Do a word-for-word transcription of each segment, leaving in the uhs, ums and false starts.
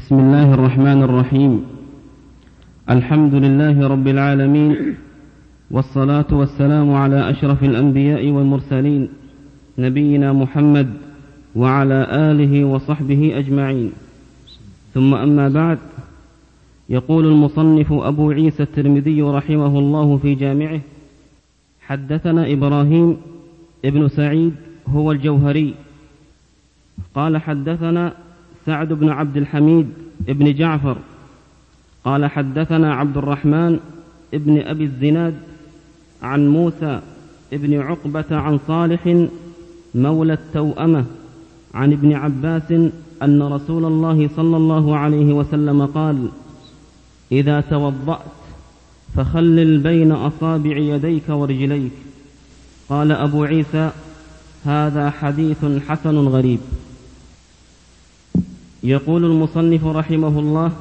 بسم الله الرحمن الرحيم. الحمد لله رب العالمين، والصلاة والسلام على أشرف الأنبياء والمرسلين، نبينا محمد وعلى آله وصحبه أجمعين، ثم أما بعد. يقول المصنف أبو عيسى الترمذي رحمه الله في جامعه: حدثنا إبراهيم ابن سعيد هو الجوهري قال حدثنا سعد بن عبد الحميد ابن جعفر قال حدثنا عبد الرحمن ابن أبي الزناد عن موسى ابن عقبة عن صالح مولى التوأمة عن ابن عباس أن رسول الله صلى الله عليه وسلم قال: إذا توضأت فخلل بين أصابع يديك ورجليك. قال أبو عيسى: هذا حديث حسن غريب. يقول المصنف رحمه الله: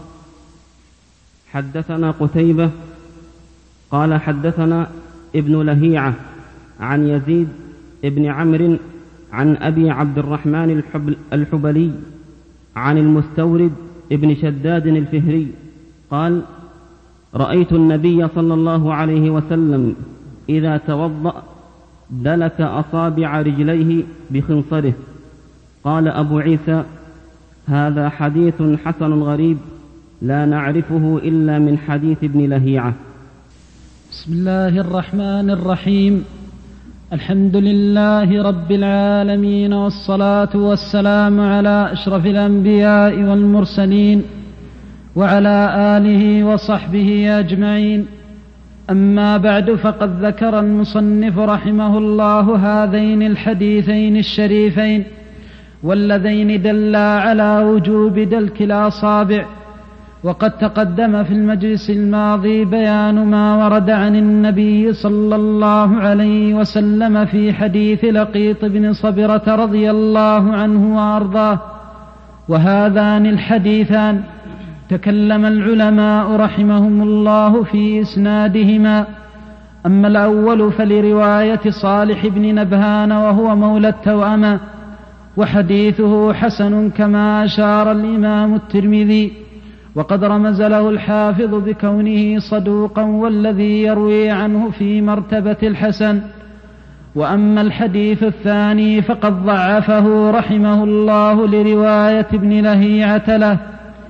حدثنا قتيبة قال حدثنا ابن لهيعة عن يزيد ابن عمرو عن أبي عبد الرحمن الحبلي عن المستورد ابن شداد الفهري قال: رأيت النبي صلى الله عليه وسلم إذا توضأ دلك أصابع رجليه بخنصره. قال أبو عيسى: هذا حديث حسن غريب لا نعرفه إلا من حديث ابن لهيعة. بسم الله الرحمن الرحيم. الحمد لله رب العالمين، والصلاة والسلام على أشرف الأنبياء والمرسلين وعلى آله وصحبه أجمعين. أما بعد، فقد ذكر المصنف رحمه الله هذين الحديثين الشريفين واللذين دلا على وجوب دلك الأصابع. وقد تقدم في المجلس الماضي بيان ما ورد عن النبي صلى الله عليه وسلم في حديث لقيط بن صبرة رضي الله عنه وأرضاه. وهذان الحديثان تكلم العلماء رحمهم الله في إسنادهما. أما الأول فلرواية صالح بن نبهان وهو مولى التوأمة، وحديثه حسن كما أشار الإمام الترمذي، وقد رمز له الحافظ بكونه صدوقا، والذي يروي عنه في مرتبة الحسن. وأما الحديث الثاني فقد ضعفه رحمه الله لرواية ابن لهيعة له.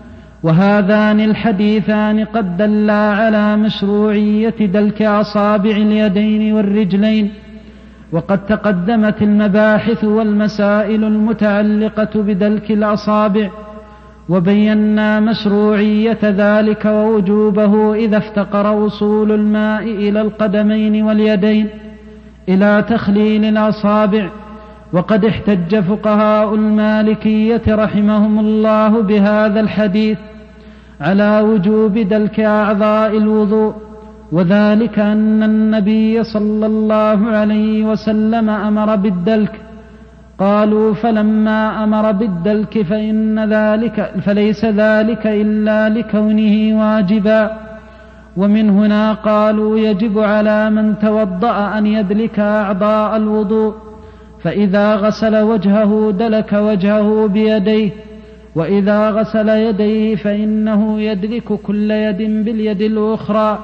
وهذان الحديثان قد دلا على مشروعية دلك أصابع اليدين والرجلين، وقد تقدمت المباحث والمسائل المتعلقة بدلك الأصابع، وبينا مشروعية ذلك ووجوبه إذا افتقر وصول الماء إلى القدمين واليدين إلى تخليل الأصابع. وقد احتج فقهاء المالكية رحمهم الله بهذا الحديث على وجوب دلك أعضاء الوضوء، وذلك أن النبي صلى الله عليه وسلم أمر بالدلك. قالوا: فلما أمر بالدلك فإن ذلك فليس ذلك إلا لكونه واجبا. ومن هنا قالوا: يجب على من توضأ أن يدلك أعضاء الوضوء، فإذا غسل وجهه دلك وجهه بيديه، وإذا غسل يديه فإنه يدلك كل يد باليد الأخرى.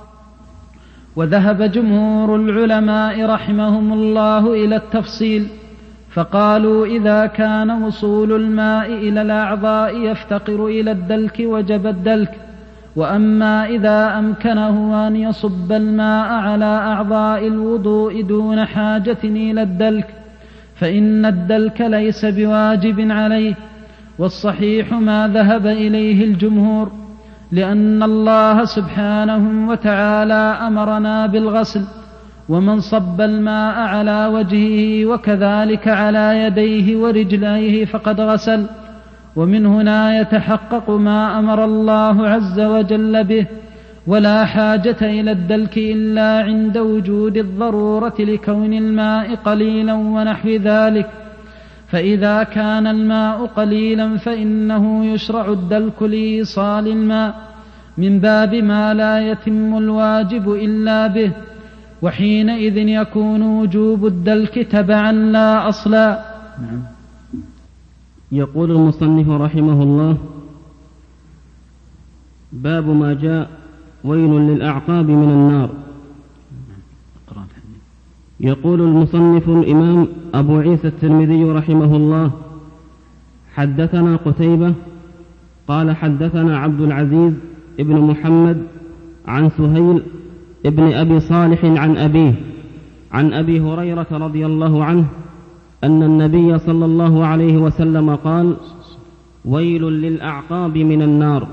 وذهب جمهور العلماء رحمهم الله إلى التفصيل، فقالوا: إذا كان وصول الماء إلى الأعضاء يفتقر إلى الدلك وجب الدلك. وأما إذا أمكنه أن يصب الماء على أعضاء الوضوء دون حاجة إلى الدلك فإن الدلك ليس بواجب عليه. والصحيح ما ذهب إليه الجمهور، لأن الله سبحانه وتعالى أمرنا بالغسل، ومن صب الماء على وجهه وكذلك على يديه ورجليه فقد غسل. ومن هنا يتحقق ما أمر الله عز وجل به، ولا حاجة إلى الدلك إلا عند وجود الضرورة لكون الماء قليلا ونحو ذلك. فإذا كان الماء قليلا فإنه يشرع الدلك لإيصال الماء من باب ما لا يتم الواجب إلا به، وحينئذ يكون وجوب الدلك تبعا لا أصلا. يقول المصنف رحمه الله: باب ما جاء ويل للأعقاب من النار. يقول المصنف الإمام أبو عيسى الترمذي رحمه الله: حدثنا قتيبة قال حدثنا عبد العزيز ابن محمد عن سهيل ابن أبي صالح عن أبيه عن أبي هريرة رضي الله عنه أن النبي صلى الله عليه وسلم قال: ويل للأعقاب من النار.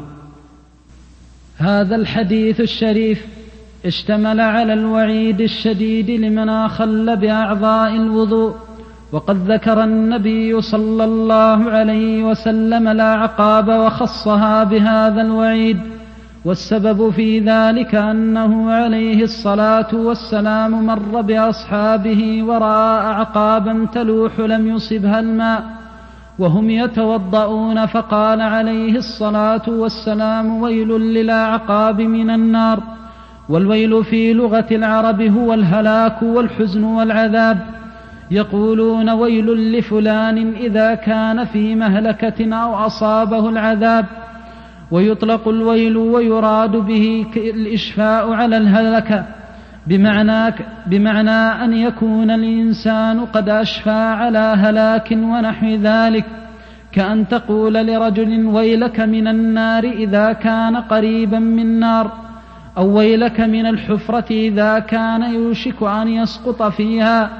هذا الحديث الشريف اشتمل على الوعيد الشديد لمن أخل بأعضاء الوضوء، وقد ذكر النبي صلى الله عليه وسلم الأعقاب وخصها بهذا الوعيد، والسبب في ذلك أنه عليه الصلاة والسلام مر بأصحابه ورأى أعقابا تلوح لم يصبها الماء وهم يتوضؤون، فقال عليه الصلاة والسلام: ويل للأعقاب من النار. والويل في لغة العرب هو الهلاك والحزن والعذاب. يقولون: ويل لفلان إذا كان في مهلكة أو أصابه العذاب. ويطلق الويل ويراد به الإشفاء على الهلكة، بمعنى, بمعنى أن يكون الإنسان قد أشفى على هلاك ونحو ذلك، كأن تقول لرجل: ويلك من النار إذا كان قريبا من نار، أو ويلك من الحفرة إذا كان يوشك أن يسقط فيها.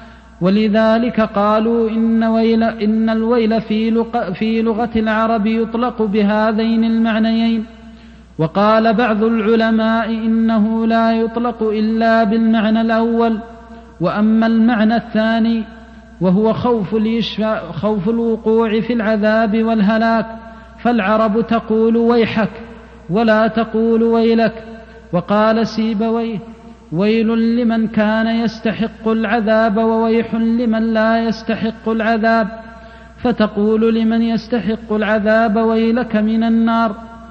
ولذلك قالوا إن, ويل إن الويل في لغة العرب يطلق بهذين المعنيين. وقال بعض العلماء إنه لا يطلق إلا بالمعنى الأول. وأما المعنى الثاني وهو خوف, خوف الوقوع في العذاب والهلاك، فالعرب تقول ويحك ولا تقول ويلك. وقال سيبويه: ويل لمن كان يستحق العذاب وويح لمن لا يستحق العذاب، فتقول لمن يستحق العذاب: ويلك من النار،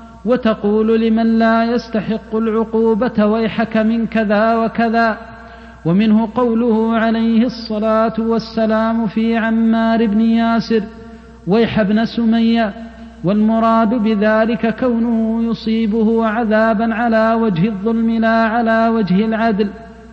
وتقول لمن لا يستحق العقوبة: ويحك من كذا وكذا. ومنه قوله عليه الصلاة والسلام في عمار بن ياسر: ويح ابن سمية. والمراد بذلك كونه يصيبه عذابا على وجه الظلم لا على وجه العدل،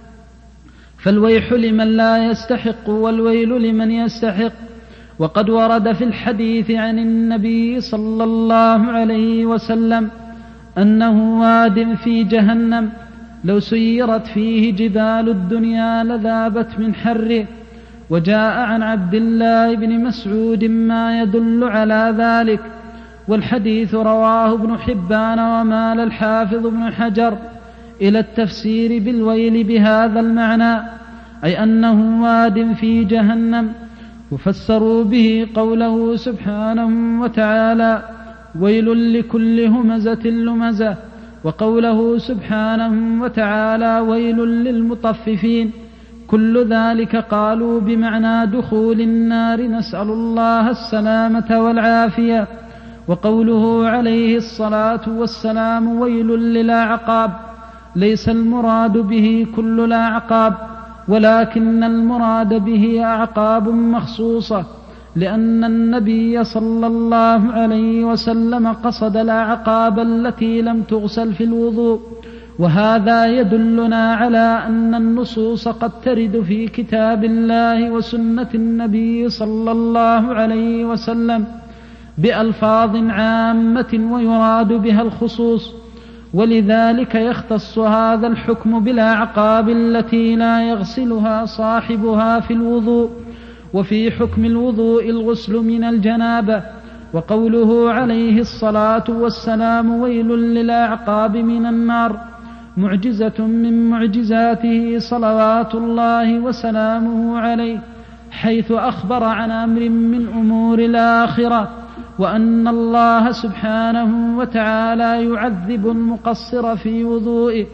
فالويح لمن لا يستحق والويل لمن يستحق. وقد ورد في الحديث عن النبي صلى الله عليه وسلم أنه واد في جهنم لو سيرت فيه جبال الدنيا لذابت من حره. وجاء عن عبد الله بن مسعود ما يدل على ذلك، والحديث رواه ابن حبان ومال الحافظ ابن حجر إلى التفسير بالويل بهذا المعنى، أي أنه واد في جهنم. وفسروا به قوله سبحانه وتعالى: ويل لكل همزة لمزة، وقوله سبحانه وتعالى: ويل للمطففين. كل ذلك قالوا بمعنى دخول النار، نسأل الله السلامة والعافية. وقوله عليه الصلاة والسلام: ويل للأعقاب، ليس المراد به كل الأعقاب، ولكن المراد به أعقاب مخصوصة، لأن النبي صلى الله عليه وسلم قصد الأعقاب التي لم تغسل في الوضوء. وهذا يدلنا على أن النصوص قد ترد في كتاب الله وسنة النبي صلى الله عليه وسلم بألفاظ عامة ويراد بها الخصوص، ولذلك يختص هذا الحكم بالأعقاب التي لا يغسلها صاحبها في الوضوء. وفي حكم الوضوء الغسل من الجنابة. وقوله عليه الصلاة والسلام: ويل للأعقاب من النار، معجزة من معجزاته صلوات الله وسلامه عليه، حيث أخبر عن أمر من أمور الآخرة، وأن الله سبحانه وتعالى يعذب المقصر في وضوئه،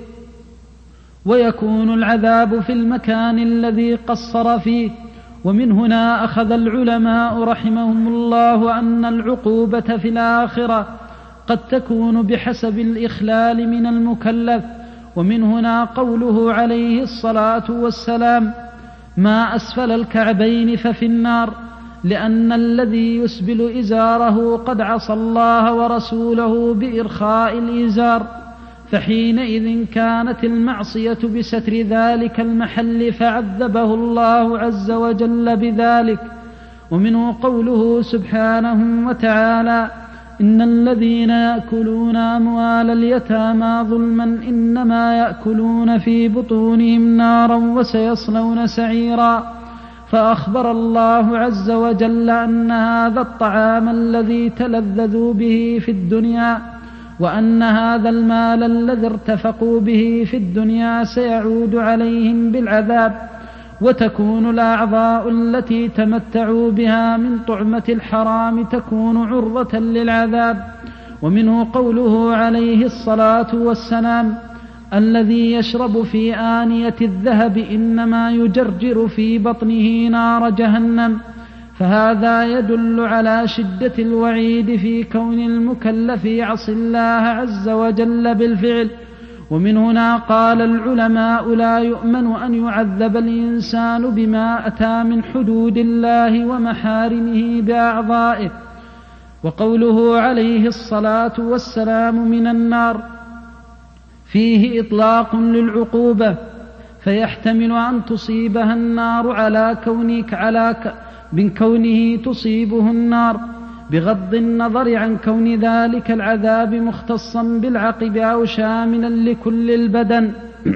ويكون العذاب في المكان الذي قصر فيه. ومن هنا أخذ العلماء رحمهم الله أن العقوبة في الآخرة قد تكون بحسب الإخلال من المكلف. ومن هنا قوله عليه الصلاة والسلام: ما أسفل الكعبين ففي النار، لأن الذي يسبل إزاره قد عصى الله ورسوله بإرخاء الإزار، فحينئذ كانت المعصية بستر ذلك المحل فعذبه الله عز وجل بذلك. ومنه قوله سبحانه وتعالى: إن الذين يأكلون أموال اليتامى ظلما إنما يأكلون في بطونهم نارا وسيصلون سعيرا. فأخبر الله عز وجل أن هذا الطعام الذي تلذذوا به في الدنيا وأن هذا المال الذي ارتفقوا به في الدنيا سيعود عليهم بالعذاب، وتكون الأعضاء التي تمتعوا بها من طعمة الحرام تكون عرضة للعذاب. ومنه قوله عليه الصلاة والسلام: الذي يشرب في آنية الذهب إنما يجرجر في بطنه نار جهنم. فهذا يدل على شدة الوعيد في كون المكلف يعصي الله عز وجل بالفعل. ومن هنا قال العلماء: لا يؤمن أن يعذب الإنسان بما أتى من حدود الله ومحارمه بأعضائه. وقوله عليه الصلاة والسلام: من النار، فيه إطلاق للعقوبة، فيحتمل أن تصيبها النار على كونك على ك... من كونه تصيبه النار، بغض النظر عن كون ذلك العذاب مختصا بالعقب أو شاملا لكل البدن.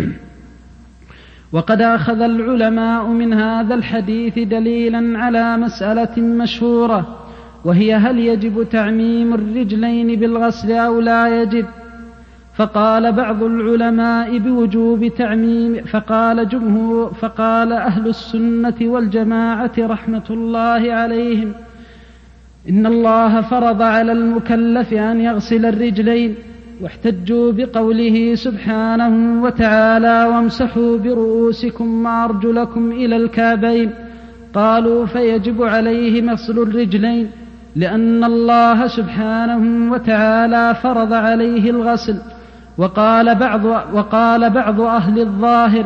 وقد أخذ العلماء من هذا الحديث دليلا على مسألة مشهورة، وهي: هل يجب تعميم الرجلين بالغسل أو لا يجب؟ فقال بعض العلماء بوجوب تعميم، فقال جمهور فقال أهل السنة والجماعة رحمة الله عليهم: إن الله فرض على المكلف أن يغسل الرجلين، واحتجوا بقوله سبحانه وتعالى: وامسحوا برؤوسكم وأرجلكم إلى الكعبين. قالوا: فيجب عليه غسل الرجلين لأن الله سبحانه وتعالى فرض عليه الغسل. وقال بعض, وقال بعض أهل الظاهر: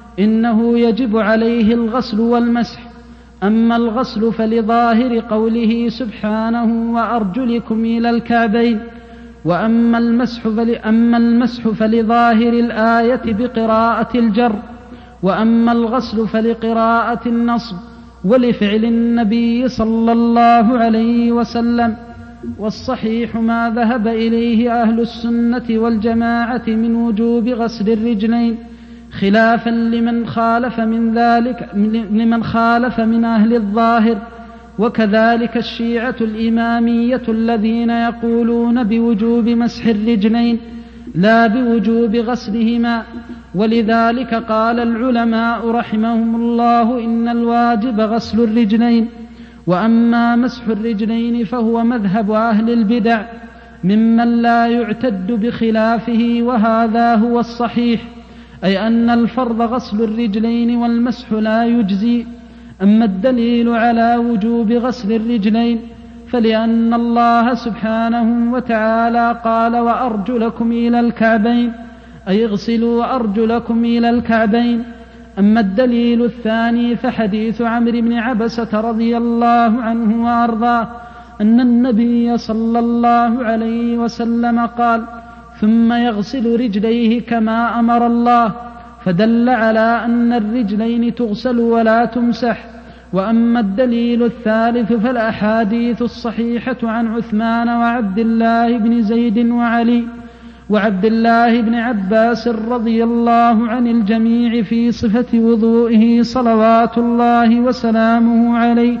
إنه يجب عليه الغسل والمسح. أما الغسل فلظاهر قوله سبحانه: وأرجلكم إلى الكعبين. وأما المسح, أما المسح فلظاهر الآية بقراءة الجر. وأما الغسل فلقراءة النصب ولفعل النبي صلى الله عليه وسلم. والصحيح ما ذهب إليه أهل السنة والجماعة من وجوب غسل الرجلين، خلافا لمن خالف من ذلك لمن خالف من أهل الظاهر. وكذلك الشيعة الإمامية الذين يقولون بوجوب مسح الرجلين لا بوجوب غسلهما. ولذلك قال العلماء رحمهم الله: إن الواجب غسل الرجلين، وأما مسح الرجلين فهو مذهب أهل البدع ممن لا يعتد بخلافه، وهذا هو الصحيح، أي أن الفرض غسل الرجلين والمسح لا يجزي. أما الدليل على وجوب غسل الرجلين فلأن الله سبحانه وتعالى قال: وأرجلكم إلى الكعبين، أي اغسلوا أرجلكم إلى الكعبين. أما الدليل الثاني فحديث عمرو بن عبسة رضي الله عنه وأرضاه أن النبي صلى الله عليه وسلم قال: ثم يغسل رجليه كما أمر الله، فدل على أن الرجلين تغسل ولا تمسح. وأما الدليل الثالث فالأحاديث الصحيحة عن عثمان وعبد الله بن زيد وعلي وعبد الله بن عباس رضي الله عن الجميع في صفة وضوئه صلوات الله وسلامه عليه،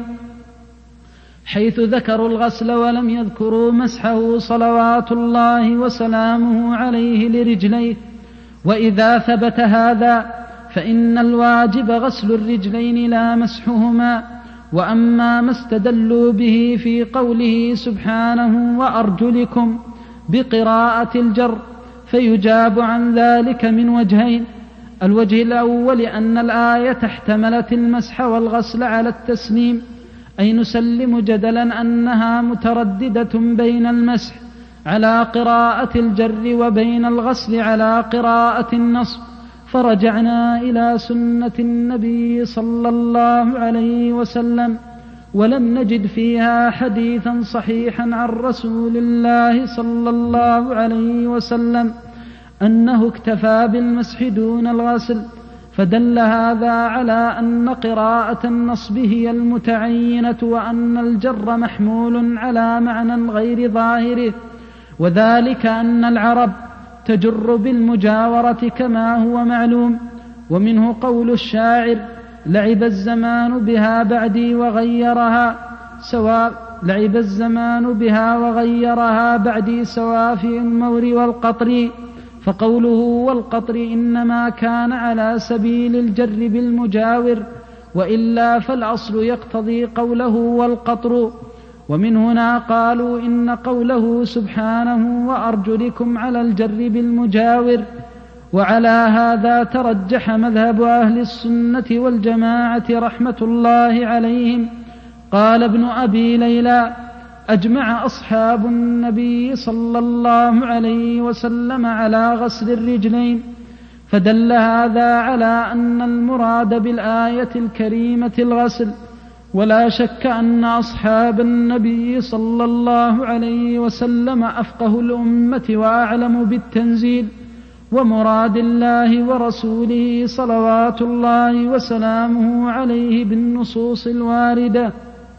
حيث ذكروا الغسل ولم يذكروا مسحه صلوات الله وسلامه عليه لرجليه. وإذا ثبت هذا فإن الواجب غسل الرجلين لا مسحهما. وأما ما استدلوا به في قوله سبحانه: وأرجلكم بقراءة الجر، فيجاب عن ذلك من وجهين: الوجه الأول أن الآية احتملت المسح والغسل على التسليم، أي نسلم جدلا أنها مترددة بين المسح على قراءة الجر وبين الغسل على قراءة النصب، فرجعنا إلى سنة النبي صلى الله عليه وسلم. ولم نجد فيها حديثا صحيحا عن رسول الله صلى الله عليه وسلم أنه اكتفى بالمسح دون الغسل، فدل هذا على أن قراءة النصب هي المتعينة، وأن الجر محمول على معنى غير ظاهره، وذلك أن العرب تجر بالمجاورة كما هو معلوم. ومنه قول الشاعر: لعب الزمان بها بعدي وغيرها سواء لعب الزمان بها وغيرها بعدي سوافي المور والقطر. فقوله والقطر إنما كان على سبيل الجر بالمجاور، وإلا فالأصل يقتضي قوله والقطر. ومن هنا قالوا إن قوله سبحانه وأرجلكم على الجر بالمجاور. وعلى هذا ترجح مذهب أهل السنة والجماعة رحمة الله عليهم. قال ابن أبي ليلى: أجمع أصحاب النبي صلى الله عليه وسلم على غسل الرجلين، فدل هذا على أن المراد بالآية الكريمة الغسل. ولا شك أن أصحاب النبي صلى الله عليه وسلم أفقه الأمة وأعلم بالتنزيل ومراد الله ورسوله صلوات الله وسلامه عليه بالنصوص الواردة،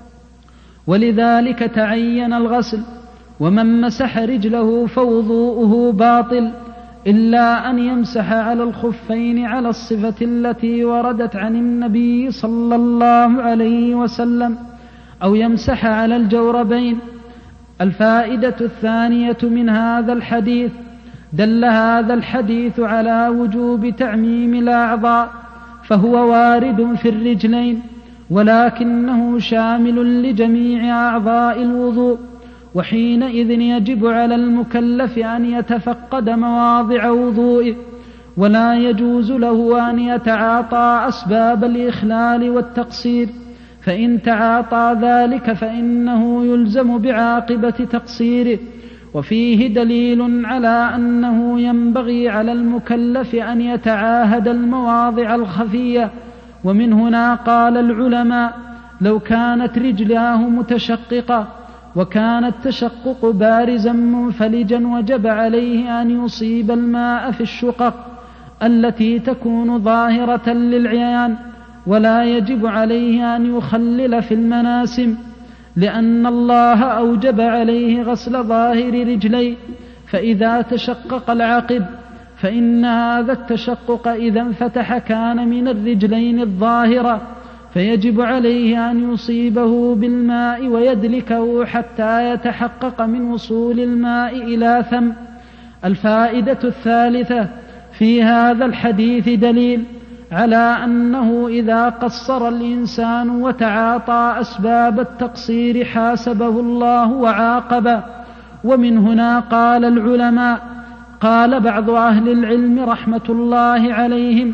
ولذلك تعين الغسل. ومن مسح رجله فوضوءه باطل، إلا أن يمسح على الخفين على الصفة التي وردت عن النبي صلى الله عليه وسلم، أو يمسح على الجوربين. الفائدة الثانية من هذا الحديث: دل هذا الحديث على وجوب تعميم الأعضاء، فهو وارد في الرجلين، ولكنه شامل لجميع أعضاء الوضوء، وحينئذ يجب على المكلف أن يتفقد مواضع وضوئه، ولا يجوز له أن يتعاطى أسباب الإخلال والتقصير، فإن تعاطى ذلك فإنه يلزم بعاقبة تقصيره. وفيه دليل على أنه ينبغي على المكلف أن يتعاهد المواضع الخفية. ومن هنا قال العلماء: لو كانت رجلاه متشققة وكان التشقق بارزا منفلجا وجب عليه أن يصيب الماء في الشقق التي تكون ظاهرة للعيان، ولا يجب عليه أن يخلل في المناسم، لأن الله أوجب عليه غسل ظاهر رجليه. فإذا تشقق العقب فإن هذا التشقق إذا انفتح كان من الرجلين الظاهرة، فيجب عليه أن يصيبه بالماء ويدلكه حتى يتحقق من وصول الماء إلى ثم. الفائدة الثالثة: في هذا الحديث دليل على أنه إذا قصر الإنسان وتعاطى أسباب التقصير حاسبه الله وعاقبه. ومن هنا قال العلماء: قال بعض أهل العلم رحمة الله عليهم: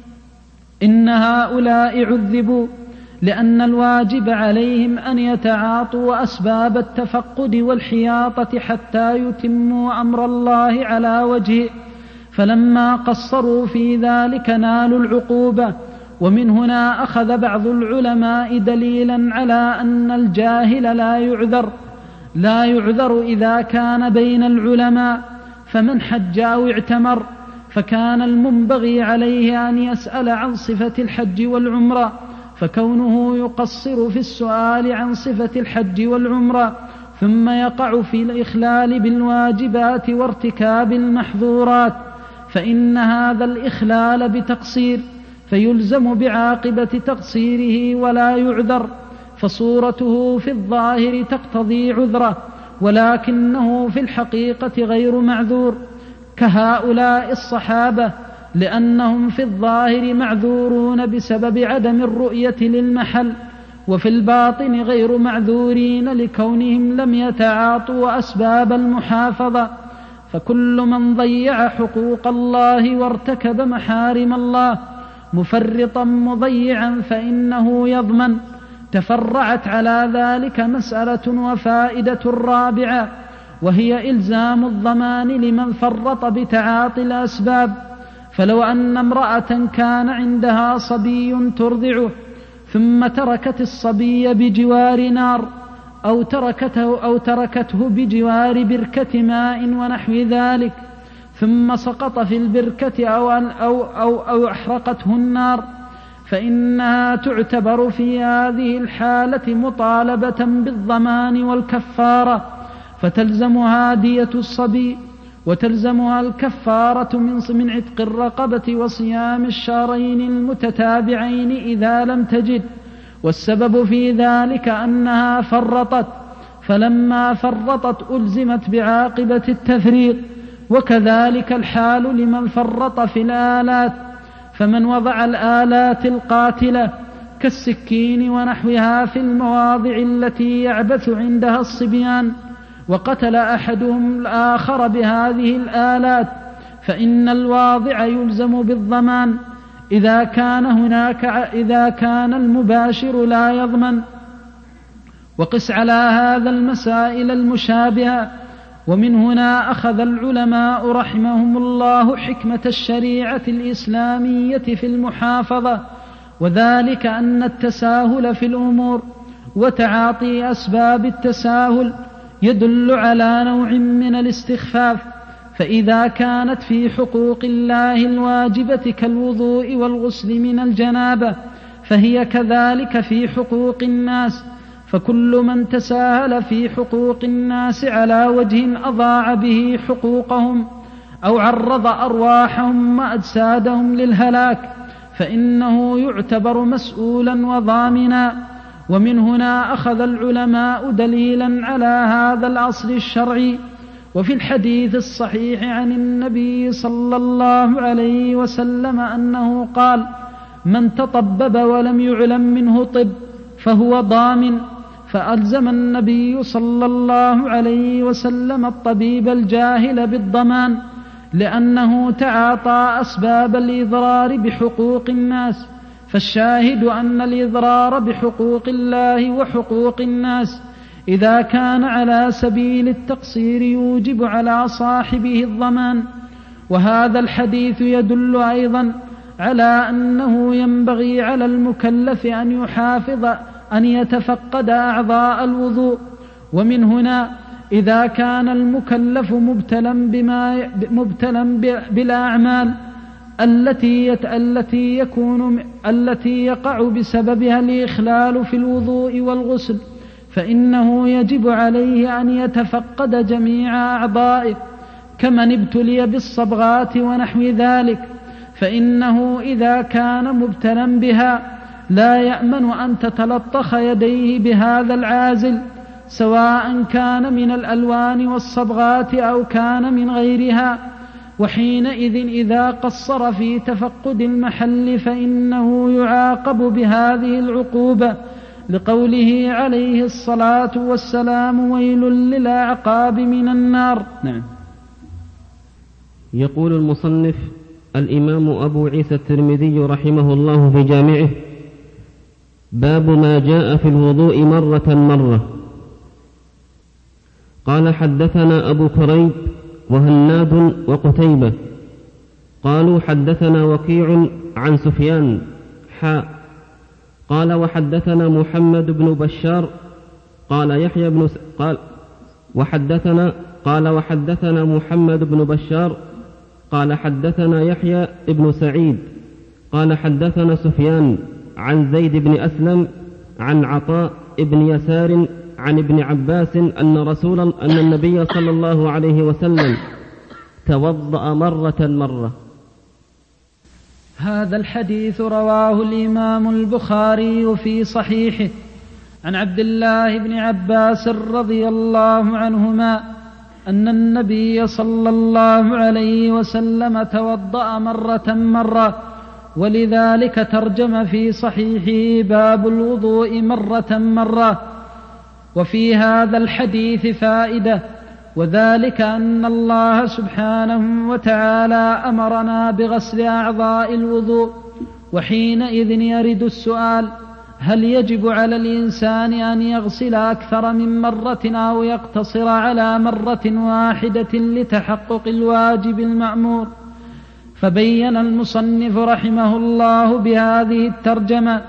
إن هؤلاء عذبوا لأن الواجب عليهم أن يتعاطوا أسباب التفقد والحياطة حتى يتموا أمر الله على وجهه، فلما قصروا في ذلك نالوا العقوبة. ومن هنا أخذ بعض العلماء دليلا على أن الجاهل لا يعذر لا يعذر إذا كان بين العلماء، فمن حج أو اعتمر فكان المنبغي عليه أن يسأل عن صفة الحج والعمرة، فكونه يقصر في السؤال عن صفة الحج والعمرة ثم يقع في الإخلال بالواجبات وارتكاب المحظورات، فإن هذا الإخلال بتقصير، فيلزم بعاقبة تقصيره ولا يعذر. فصورته في الظاهر تقتضي عذره، ولكنه في الحقيقة غير معذور، كهؤلاء الصحابة، لأنهم في الظاهر معذورون بسبب عدم الرؤية للمحل، وفي الباطن غير معذورين لكونهم لم يتعاطوا أسباب المحافظة. فكل من ضيع حقوق الله وارتكب محارم الله مفرطا مضيعا فإنه يضمن. تفرعت على ذلك مسألة وفائدة رابعة، وهي إلزام الضمان لمن فرط بتعاطي الأسباب. فلو أن امرأة كان عندها صبي ترضعه ثم تركت الصبي بجوار نار أو تركته, أو تركته بجوار بركة ماء ونحو ذلك، ثم سقط في البركة أو, أو, أو, أو أحرقته النار، فإنها تعتبر في هذه الحالة مطالبة بالضمان والكفارة، فتلزمها دية الصبي، وتلزمها الكفارة من عتق الرقبة وصيام الشهرين المتتابعين إذا لم تجد. والسبب في ذلك أنها فرطت، فلما فرطت ألزمت بعاقبة التفريط. وكذلك الحال لمن فرط في الآلات، فمن وضع الآلات القاتلة كالسكين ونحوها في المواضع التي يعبث عندها الصبيان، وقتل أحدهم الآخر بهذه الآلات، فإن الواضع يلزم بالضمان إذا كان هناك إذا كان المباشر لا يضمن. وقس على هذا المسائل المشابهة. ومن هنا أخذ العلماء رحمهم الله حكمة الشريعة الإسلامية في المحافظة، وذلك أن التساهل في الأمور وتعاطي أسباب التساهل يدل على نوع من الاستخفاف، فإذا كانت في حقوق الله الواجبة كالوضوء والغسل من الجنابة فهي كذلك في حقوق الناس، فكل من تساهل في حقوق الناس على وجه أضاع به حقوقهم أو عرض أرواحهم وأجسادهم للهلاك فإنه يعتبر مسؤولا وضامنا. ومن هنا أخذ العلماء دليلا على هذا الأصل الشرعي. وفي الحديث الصحيح عن النبي صلى الله عليه وسلم أنه قال: من تطبب ولم يعلم منه طب فهو ضامن. فألزم النبي صلى الله عليه وسلم الطبيب الجاهل بالضمان، لأنه تعاطى أسباب الإضرار بحقوق الناس. فالشاهد أن الإضرار بحقوق الله وحقوق الناس إذا كان على سبيل التقصير يوجب على صاحبه الضمان. وهذا الحديث يدل أيضا على أنه ينبغي على المكلف أن يحافظ أن يتفقد أعضاء الوضوء. ومن هنا إذا كان المكلف مبتلا بما مبتلا بالأعمال التي التي يكون التي يقع بسببها الإخلال في الوضوء والغسل فإنه يجب عليه أن يتفقد جميع أعضائه، كمن ابتلي بالصبغات ونحو ذلك، فإنه إذا كان مبتلا بها لا يأمن أن تتلطخ يديه بهذا العازل، سواء كان من الألوان والصبغات أو كان من غيرها. وحينئذ إذا قصر في تفقد المحل فإنه يعاقب بهذه العقوبة، لقوله عليه الصلاة والسلام: ويل للأعقاب من النار. نعم. يقول المصنف الإمام أبو عيسى الترمذي رحمه الله في جامعه: باب ما جاء في الوضوء مرة مرة. قال: حدثنا أبو كريب وهناد وقتيبة قالوا: حدثنا وكيع عن سفيان حاء قال: وحدثنا محمد بن بشار قال يحيى بن س... قال وحدثنا قال وحدثنا محمد بن بشار قال حدثنا يحيى بن سعيد قال حدثنا سفيان عن زيد بن أسلم عن عطاء بن يسار عن ابن عباس أن رسول أن النبي صلى الله عليه وسلم توضأ مرة مرة. هذا الحديث رواه الإمام البخاري في صحيحه عن عبد الله بن عباس رضي الله عنهما أن النبي صلى الله عليه وسلم توضأ مرة مرة، ولذلك ترجم في صحيحه باب الوضوء مرة مرة. وفي هذا الحديث فائدة، وذلك أن الله سبحانه وتعالى أمرنا بغسل أعضاء الوضوء، وحينئذ يرد السؤال: هل يجب على الإنسان أن يغسل أكثر من مرة أو يقتصر على مرة واحدة لتحقق الواجب المأمور؟ فبين المصنف رحمه الله بهذه الترجمة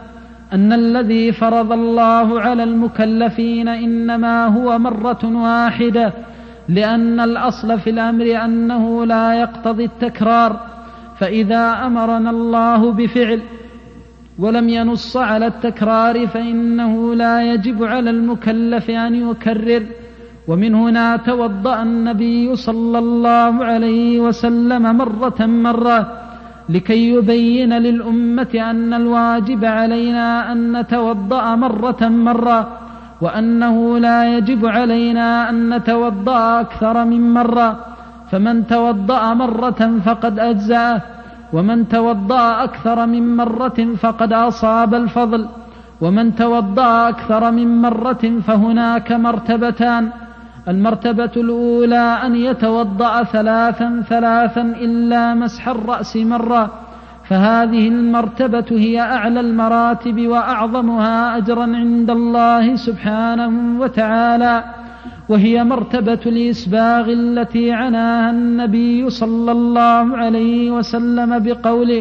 أن الذي فرض الله على المكلفين إنما هو مرة واحدة، لأن الأصل في الأمر أنه لا يقتضي التكرار، فإذا أمرنا الله بفعل ولم ينص على التكرار فإنه لا يجب على المكلف أن يكرر. ومن هنا توضأ النبي صلى الله عليه وسلم مرة مرة لكي يبين للأمة أن الواجب علينا أن نتوضأ مرة مرة، وأنه لا يجب علينا أن نتوضأ أكثر من مرة، فمن توضأ مرة فقد أجزأه، ومن توضأ أكثر من مرة فقد أصاب الفضل، ومن توضأ أكثر من مرة فهناك مرتبتان: المرتبة الأولى أن يتوضأ ثلاثا ثلاثا إلا مسح الرأس مرة، فهذه المرتبة هي أعلى المراتب وأعظمها أجرا عند الله سبحانه وتعالى، وهي مرتبة الإسباغ التي عناها النبي صلى الله عليه وسلم بقوله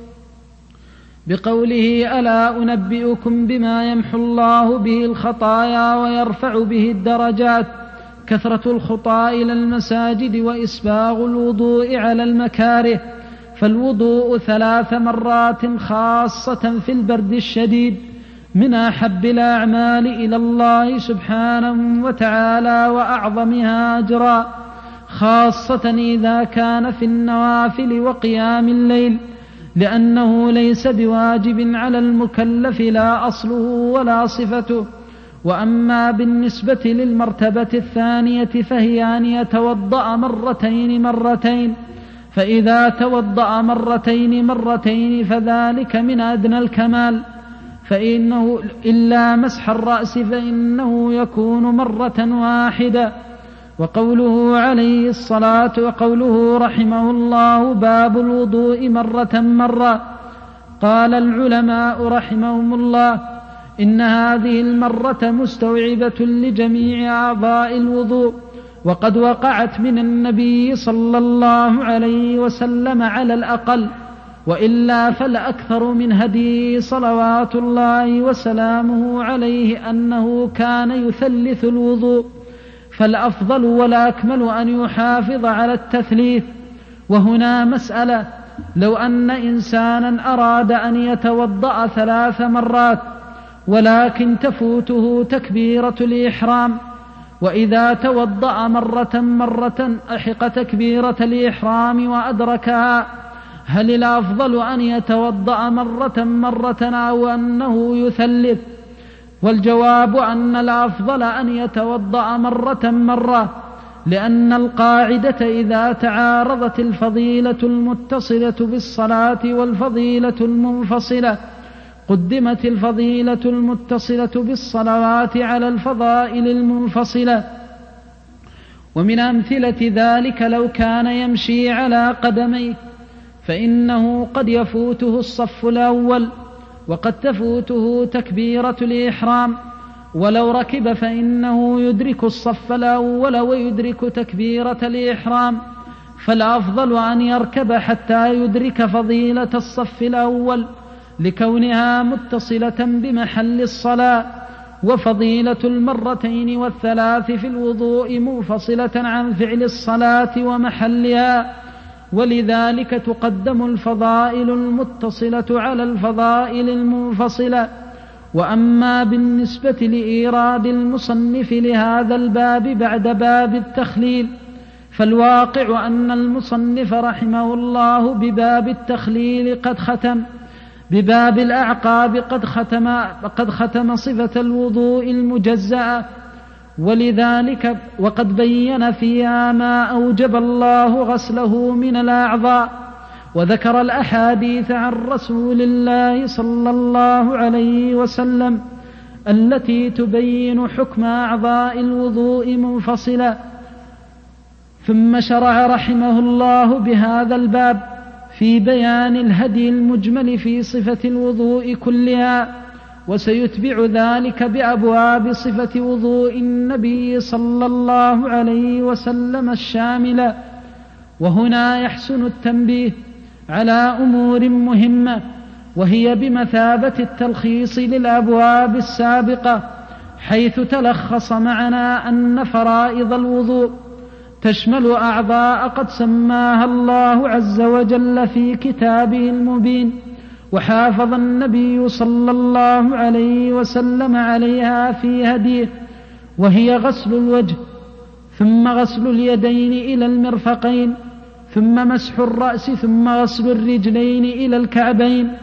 بقوله ألا أنبئكم بما يمحو الله به الخطايا ويرفع به الدرجات: كثرة الخطى إلى المساجد وإسباغ الوضوء على المكاره. فالوضوء ثلاث مرات خاصة في البرد الشديد من أحب الأعمال إلى الله سبحانه وتعالى وأعظمها أجرا، خاصة إذا كان في النوافل وقيام الليل، لأنه ليس بواجب على المكلف لا أصله ولا صفته. وأما بالنسبة للمرتبة الثانية فهي أن يتوضأ مرتين مرتين، فإذا توضأ مرتين مرتين فذلك من أدنى الكمال، فإنه إلا مسح الرأس فإنه يكون مرة واحدة. وقوله عليه الصلاة وقوله رحمه الله باب الوضوء مرة مرة، قال العلماء رحمهم الله إن هذه المرة مستوعبة لجميع أعضاء الوضوء، وقد وقعت من النبي صلى الله عليه وسلم على الأقل، وإلا فالأكثر من هديه صلوات الله وسلامه عليه أنه كان يثلث الوضوء، فالأفضل والأكمل أن يحافظ على التثليث. وهنا مسألة: لو أن إنسانا أراد أن يتوضأ ثلاث مرات ولكن تفوته تكبيرة الإحرام، وإذا توضأ مرة مرة أحق تكبيرة الإحرام وأدركها، هل الأفضل أن يتوضأ مرة مرة أو أنه يثلث؟ والجواب أن الأفضل أن يتوضأ مرة مرة، لأن القاعدة إذا تعارضت الفضيلة المتصلة بالصلاة والفضيلة المنفصلة قدمت الفضيلة المتصلة بالصلوات على الفضائل المنفصلة. ومن أمثلة ذلك لو كان يمشي على قدميه فإنه قد يفوته الصف الأول وقد تفوته تكبيرة الإحرام، ولو ركب فإنه يدرك الصف الأول ويدرك تكبيرة الإحرام، فالأفضل أن يركب حتى يدرك فضيلة الصف الأول لكونها متصلة بمحل الصلاة، وفضيلة المرتين والثلاث في الوضوء منفصلة عن فعل الصلاة ومحلها، ولذلك تقدم الفضائل المتصلة على الفضائل المنفصلة. وأما بالنسبة لإيراد المصنف لهذا الباب بعد باب التخليل، فالواقع أن المصنف رحمه الله بباب التخليل قد ختم، بباب الأعقاب قد ختم, قد ختم صفة الوضوء المجزأة، ولذلك وقد بين فيها ما أوجب الله غسله من الأعضاء، وذكر الأحاديث عن رسول الله صلى الله عليه وسلم التي تبين حكم أعضاء الوضوء منفصلة. ثم شرع رحمه الله بهذا الباب في بيان الهدي المجمل في صفة الوضوء كلها، وسيتبع ذلك بأبواب صفة وضوء النبي صلى الله عليه وسلم الشاملة. وهنا يحسن التنبيه على أمور مهمة، وهي بمثابة التلخيص للأبواب السابقة، حيث تلخص معنا أن فرائض الوضوء تشمل أعضاء قد سماها الله عز وجل في كتابه المبين، وحافظ النبي صلى الله عليه وسلم عليها في هديه، وهي غسل الوجه، ثم غسل اليدين إلى المرفقين، ثم مسح الرأس، ثم غسل الرجلين إلى الكعبين.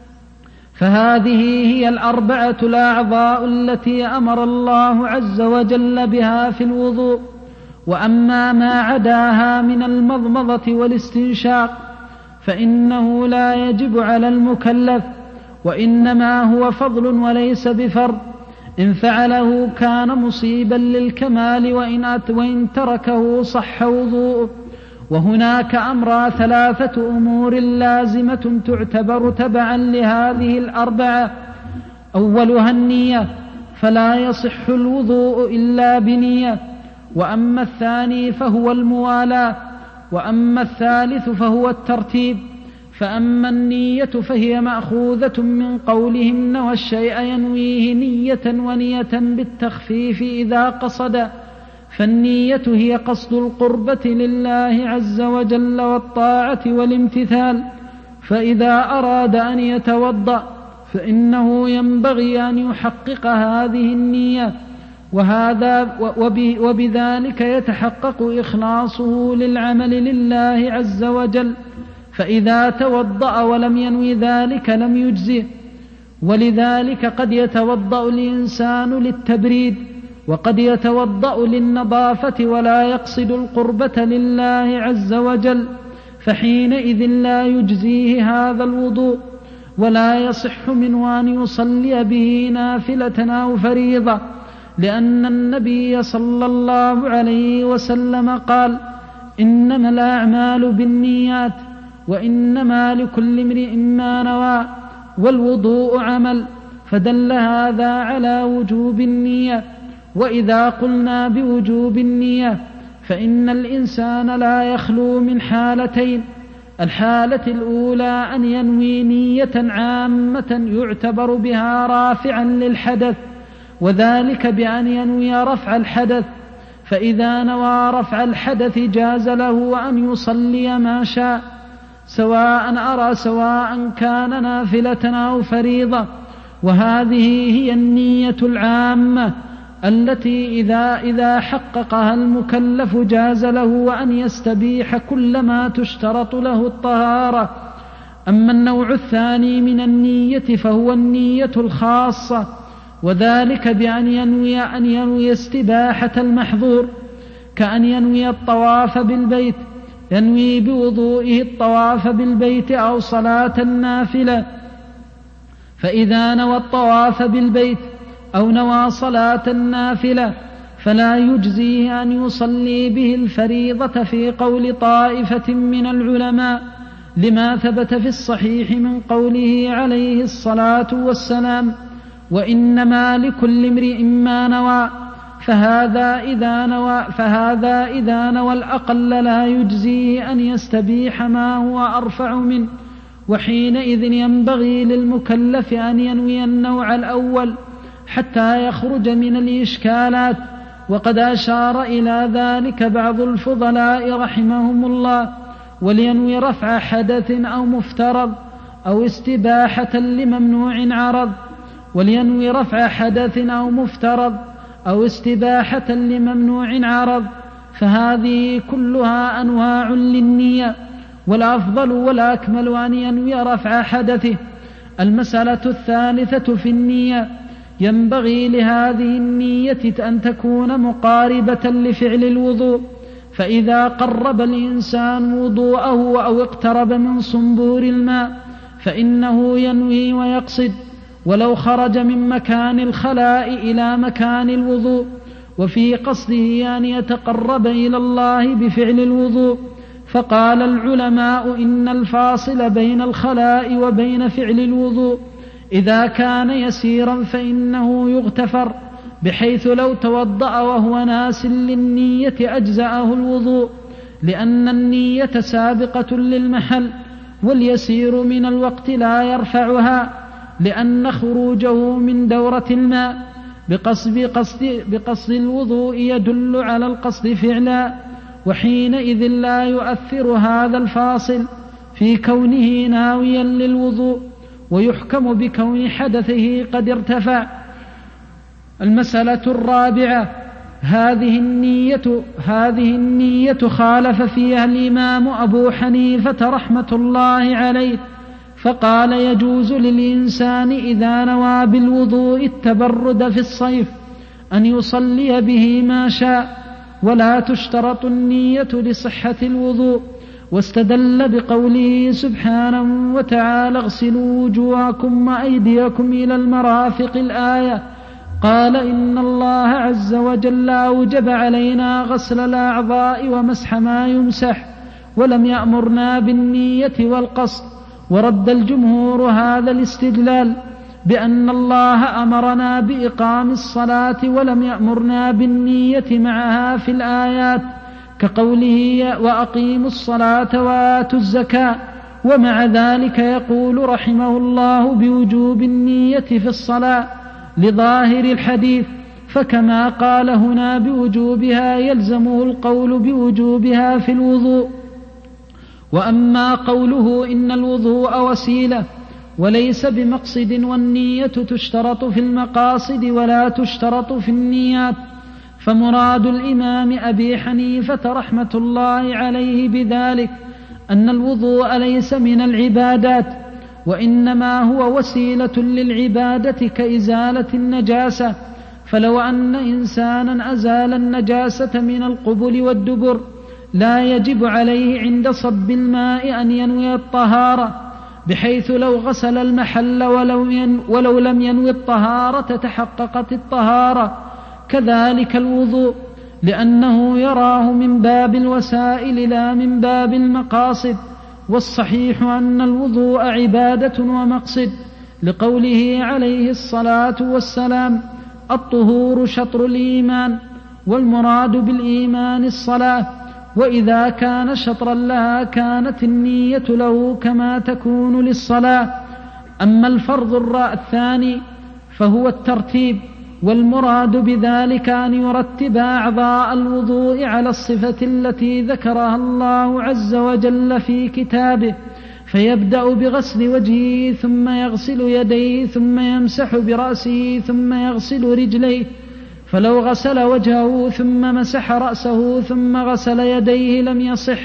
فهذه هي الأربعة الأعضاء التي أمر الله عز وجل بها في الوضوء. وأما ما عداها من المضمضة والاستنشاق فإنه لا يجب على المكلف، وإنما هو فضل وليس بفرض، إن فعله كان مصيبا للكمال، وإن, وإن تركه صح وضوءه. وهناك أمر ثلاثة أمور لازمة تعتبر تبعا لهذه الأربعة. أولها النية، فلا يصح الوضوء إلا بنية. وأما الثاني فهو الموالاة. وأما الثالث فهو الترتيب. فأما النية فهي مأخوذة من قولهم نوى الشيء ينويه نية ونية بالتخفيف إذا قصد، فالنية هي قصد القربة لله عز وجل والطاعة والامتثال. فإذا أراد أن يتوضأ فإنه ينبغي أن يحقق هذه النية، وهذا وبذلك يتحقق إخلاصه للعمل لله عز وجل. فإذا توضأ ولم ينوي ذلك لم يجزه. ولذلك قد يتوضأ الإنسان للتبريد، وقد يتوضأ للنظافة ولا يقصد القربة لله عز وجل، فحينئذ لا يجزيه هذا الوضوء، ولا يصح منه أن يصلي به نافلة أو فريضة، لأن النبي صلى الله عليه وسلم قال: إنما الأعمال بالنيات وإنما لكل امرئ ما نوى، والوضوء عمل، فدل هذا على وجوب النية. وإذا قلنا بوجوب النية فإن الإنسان لا يخلو من حالتين: الحالة الأولى أن ينوي نية عامة يعتبر بها رافعا للحدث، وذلك بأن ينوي رفع الحدث، فإذا نوى رفع الحدث جاز له أن يصلي ما شاء، سواء أرى سواء كان نافلة أو فريضة. وهذه هي النية العامة التي إذا, إذا حققها المكلف جاز له أن يستبيح كل ما تشترط له الطهارة. أما النوع الثاني من النية فهو النية الخاصة، وذلك بأن ينوي, أن ينوي استباحة المحظور، كأن ينوي الطواف بالبيت، ينوي بوضوئه الطواف بالبيت أو صلاة النافلة. فإذا نوى الطواف بالبيت أو نوى صلاة النافلة فلا يجزيه أن يصلي به الفريضة في قول طائفة من العلماء، لما ثبت في الصحيح من قوله عليه الصلاة والسلام: وإنما لكل امرئ ما نوى. فهذا إذا نوى, فهذا إذا نوى الأقل لا يجزيه أن يستبيح ما هو أرفع منه، وحينئذ ينبغي للمكلف أن ينوي النوع الأول حتى يخرج من الإشكالات. وقد أشار إلى ذلك بعض الفضلاء رحمهم الله: ولينوي رفع حدث أو مفترض أو استباحة لممنوع عرض، ولينوي رفع حدث أو مفترض أو استباحة لممنوع عرض، فهذه كلها أنواع للنية، والأفضل والأكمل أن ينوي رفع حدثه. المسألة الثالثة في النية: ينبغي لهذه النية أن تكون مقاربة لفعل الوضوء، فإذا قرب الإنسان وضوءه أو اقترب من صنبور الماء فإنه ينوي ويقصد، ولو خرج من مكان الخلاء إلى مكان الوضوء، وفي قصده أن يتقرب إلى الله بفعل الوضوء. فقال العلماء إن الفاصل بين الخلاء وبين فعل الوضوء إذا كان يسيرا فإنه يغتفر، بحيث لو توضأ وهو ناس للنية أجزأه الوضوء، لأن النية سابقة للمحل، واليسير من الوقت لا يرفعها، لأن خروجه من دورة الماء بقصد, بقصد, بقصد الوضوء يدل على القصد فعلا، وحينئذ لا يؤثر هذا الفاصل في كونه ناويا للوضوء، ويحكم بكون حدثه قد ارتفع. المسألة الرابعة: هذه النية هذه النية خالف فيها الإمام أبو حنيفة رحمة الله عليه، فقال: يجوز للإنسان إذا نوى بالوضوء التبرد في الصيف أن يصلي به ما شاء، ولا تشترط النية لصحة الوضوء، واستدل بقوله سبحانه وتعالى: اغسلوا وجوهكم وأيديكم إلى المرافق الآية. قال: إن الله عز وجل أوجب علينا غسل الأعضاء ومسح ما يمسح، ولم يأمرنا بالنية والقصد. ورد الجمهور هذا الاستدلال بأن الله أمرنا بإقام الصلاة ولم يأمرنا بالنية معها في الآيات، كقوله: وأقيموا الصلاة وآتوا الزكاة. ومع ذلك يقول رحمه الله بوجوب النية في الصلاة لظاهر الحديث، فكما قال هنا بوجوبها يلزمه القول بوجوبها في الوضوء. وأما قوله إن الوضوء وسيلة وليس بمقصد، والنية تشترط في المقاصد ولا تشترط في النيات، فمراد الإمام أبي حنيفة رحمة الله عليه بذلك أن الوضوء ليس من العبادات، وإنما هو وسيلة للعبادة كإزالة النجاسة. فلو أن إنسانا أزال النجاسة من القبل والدبر لا يجب عليه عند صب الماء أن ينوي الطهارة، بحيث لو غسل المحل ولو, ين ولو لم ينوي الطهارة تحققت الطهارة. كذلك الوضوء، لأنه يراه من باب الوسائل لا من باب المقاصد. والصحيح أن الوضوء عبادة ومقصد، لقوله عليه الصلاة والسلام: الطهور شطر الإيمان، والمراد بالإيمان الصلاة، وإذا كان شطرا لها كانت النية له كما تكون للصلاة. أما الفرض الثاني فهو الترتيب، والمراد بذلك أن يرتب أعضاء الوضوء على الصفة التي ذكرها الله عز وجل في كتابه، فيبدأ بغسل وجهه ثم يغسل يديه ثم يمسح برأسه ثم يغسل رجليه، فلو غسل وجهه ثم مسح رأسه ثم غسل يديه لم يصح.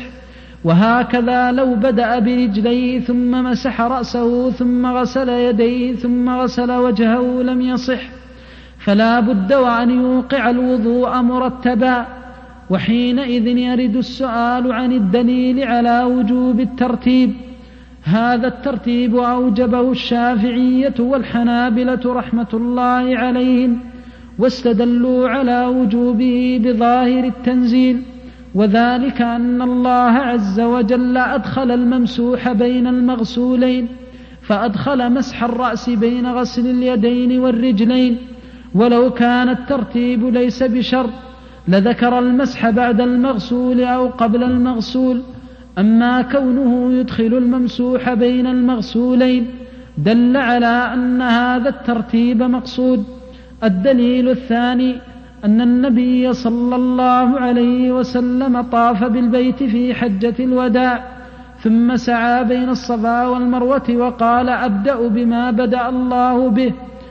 وهكذا لو بدأ برجليه ثم مسح رأسه ثم غسل يديه ثم غسل وجهه لم يصح. فلا بد وأن يوقع الوضوء مرتبا، وحينئذ يرد السؤال عن الدليل على وجوب الترتيب. هذا الترتيب أوجبه الشافعية والحنابلة رحمة الله عليهم، واستدلوا على وجوبه بظاهر التنزيل، وذلك أن الله عز وجل أدخل الممسوح بين المغسولين، فأدخل مسح الرأس بين غسل اليدين والرجلين. ولو كان الترتيب ليس بشرط لذكر المسح بعد المغسول أو قبل المغسول، أما كونه يدخل الممسوح بين المغسولين دل على أن هذا الترتيب مقصود. الدليل الثاني أن النبي صلى الله عليه وسلم طاف بالبيت في حجة الوداع، ثم سعى بين الصفا والمروة وقال: أبدأ بما بدأ الله به.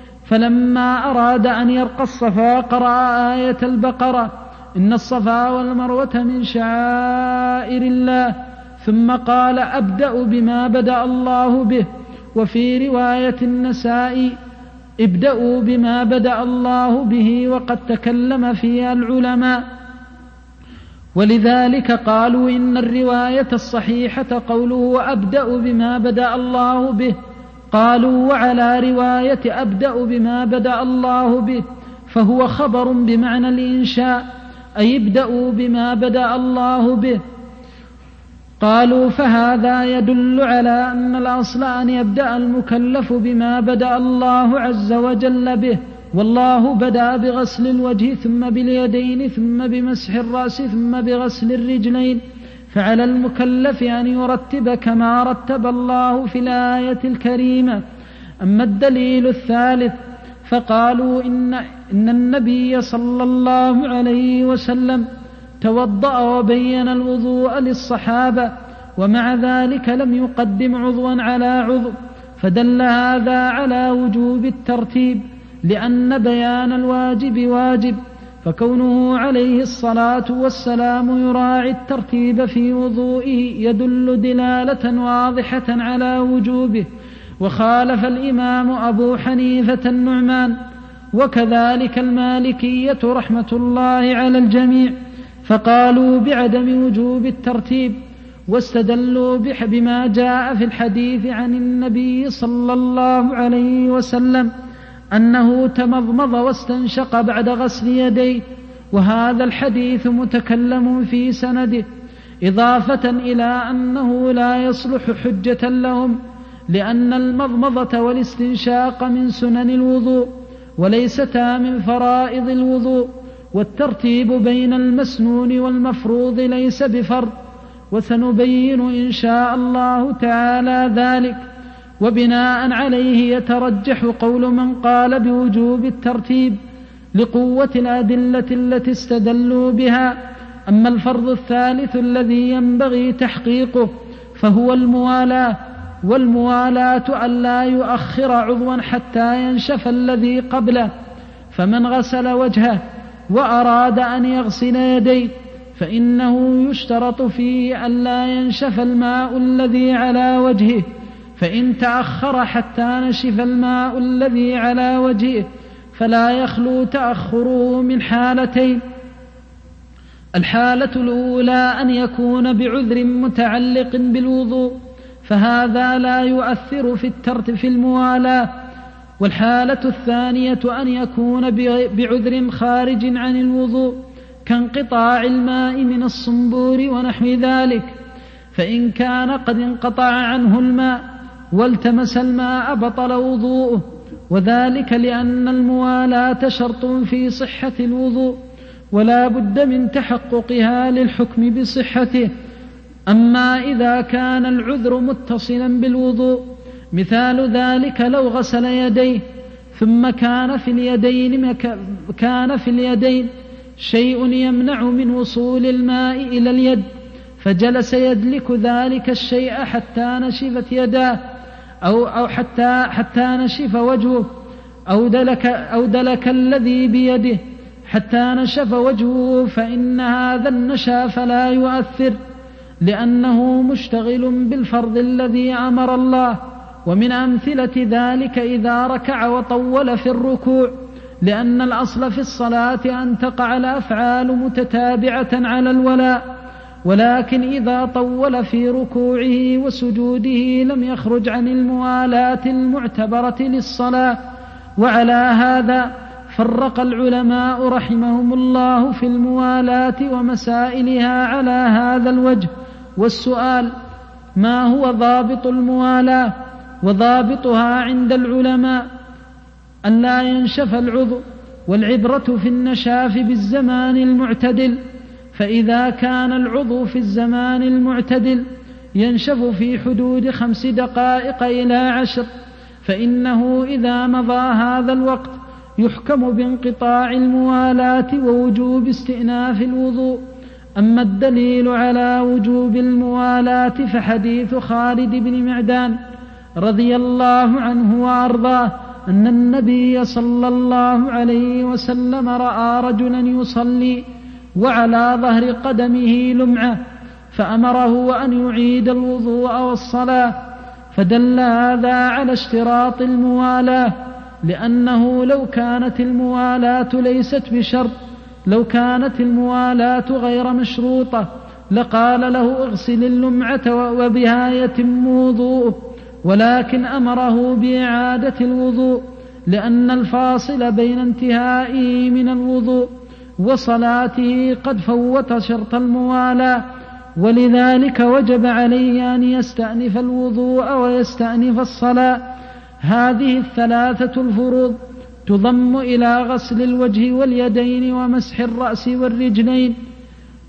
فلما أراد أن يرقى الصفا قرأ آية البقرة: إن الصفا والمروة من شعائر الله، ثم قال: أبدأ بما بدأ الله به. وفي رواية النسائي: ابدأوا بما بدأ الله به، وقد تكلم فيها العلماء. ولذلك قالوا إن الرواية الصحيحة قوله أبدأ بما بدأ الله به. قالوا: وعلى رواية أبدأ بما بدأ الله به فهو خبر بمعنى الإنشاء، أي ابدأوا بما بدأ الله به. قالوا: فهذا يدل على أن الأصل أن يبدأ المكلف بما بدأ الله عز وجل به، والله بدأ بغسل الوجه ثم باليدين ثم بمسح الرأس ثم بغسل الرجلين، فعلى المكلف أن يرتب كما رتب الله في الآية الكريمة. أما الدليل الثالث فقالوا إن, إن النبي صلى الله عليه وسلم توضأ وبين الوضوء للصحابة، ومع ذلك لم يقدم عضوا على عضو، فدل هذا على وجوب الترتيب، لأن بيان الواجب واجب، فكونه عليه الصلاة والسلام يراعي الترتيب في وضوئه يدل دلالة واضحة على وجوبه. وخالف الإمام أبو حنيفة النعمان وكذلك المالكية رحمة الله على الجميع، فقالوا بعدم وجوب الترتيب، واستدلوا بما جاء في الحديث عن النبي صلى الله عليه وسلم أنه تمضمض واستنشق بعد غسل يديه، وهذا الحديث متكلم في سنده، إضافة إلى أنه لا يصلح حجة لهم، لأن المضمضة والاستنشاق من سنن الوضوء وليستا من فرائض الوضوء، والترتيب بين المسنون والمفروض ليس بفرض، وسنبين إن شاء الله تعالى ذلك. وبناء عليه يترجح قول من قال بوجوب الترتيب لقوة الأدلة التي استدلوا بها. أما الفرض الثالث الذي ينبغي تحقيقه فهو الموالاة، والموالاة أن لا يؤخر عضوا حتى ينشف الذي قبله، فمن غسل وجهه وأراد أن يغسل يديه فإنه يشترط فيه أن لا ينشف الماء الذي على وجهه، فإن تأخر حتى نشف الماء الذي على وجهه فلا يخلو تأخره من حالتين: الحالة الأولى أن يكون بعذر متعلق بالوضوء، فهذا لا يؤثر في الترتيب في الموالاة، والحالة الثانية أن يكون بعذر خارج عن الوضوء كانقطاع الماء من الصنبور ونحو ذلك، فإن كان قد انقطع عنه الماء والتمس الماء بطل وضوءه، وذلك لأن الموالاة شرط في صحة الوضوء ولا بد من تحققها للحكم بصحته. أما إذا كان العذر متصلا بالوضوء، مثال ذلك لو غسل يديه ثم كان في اليدين كان في اليدين شيء يمنع من وصول الماء إلى اليد، فجلس يدلك ذلك الشيء حتى نشفت يداه أو, أو حتى, حتى نشف وجهه، أو دلك, أو دلك الذي بيده حتى نشف وجهه، فإن هذا النشاف لا يؤثر، لأنه مشتغل بالفرض الذي أمر الله. ومن أمثلة ذلك إذا ركع وطول في الركوع، لأن الأصل في الصلاة أن تقع الأفعال متتابعة على الولاء، ولكن إذا طول في ركوعه وسجوده لم يخرج عن الموالاة المعتبرة للصلاة. وعلى هذا فرق العلماء رحمهم الله في الموالاة ومسائلها على هذا الوجه. والسؤال: ما هو ضابط الموالاة؟ وضابطها عند العلماء أن لا ينشف العضو، والعبرة في النشاف بالزمان المعتدل، فإذا كان العضو في الزمان المعتدل ينشف في حدود خمس دقائق إلى عشر، فإنه إذا مضى هذا الوقت يحكم بانقطاع الموالاة ووجوب استئناف الوضوء. أما الدليل على وجوب الموالاة فحديث خالد بن معدان رضي الله عنه وأرضاه أن النبي صلى الله عليه وسلم رأى رجلا يصلي وعلى ظهر قدمه لمعة، فأمره أن يعيد الوضوء والصلاة، فدل هذا على اشتراط الموالاة، لأنه لو كانت الموالاة ليست بشرط، لو كانت الموالاة غير مشروطة لقال له اغسل اللمعة وبها يتم وضوءه، ولكن أمره بإعادة الوضوء، لأن الفاصل بين انتهائه من الوضوء وصلاته قد فوت شرط الموالاة، ولذلك وجب عليه أن يستأنف الوضوء ويستأنف الصلاة. هذه الثلاثة الفروض تضم إلى غسل الوجه واليدين ومسح الرأس والرجلين.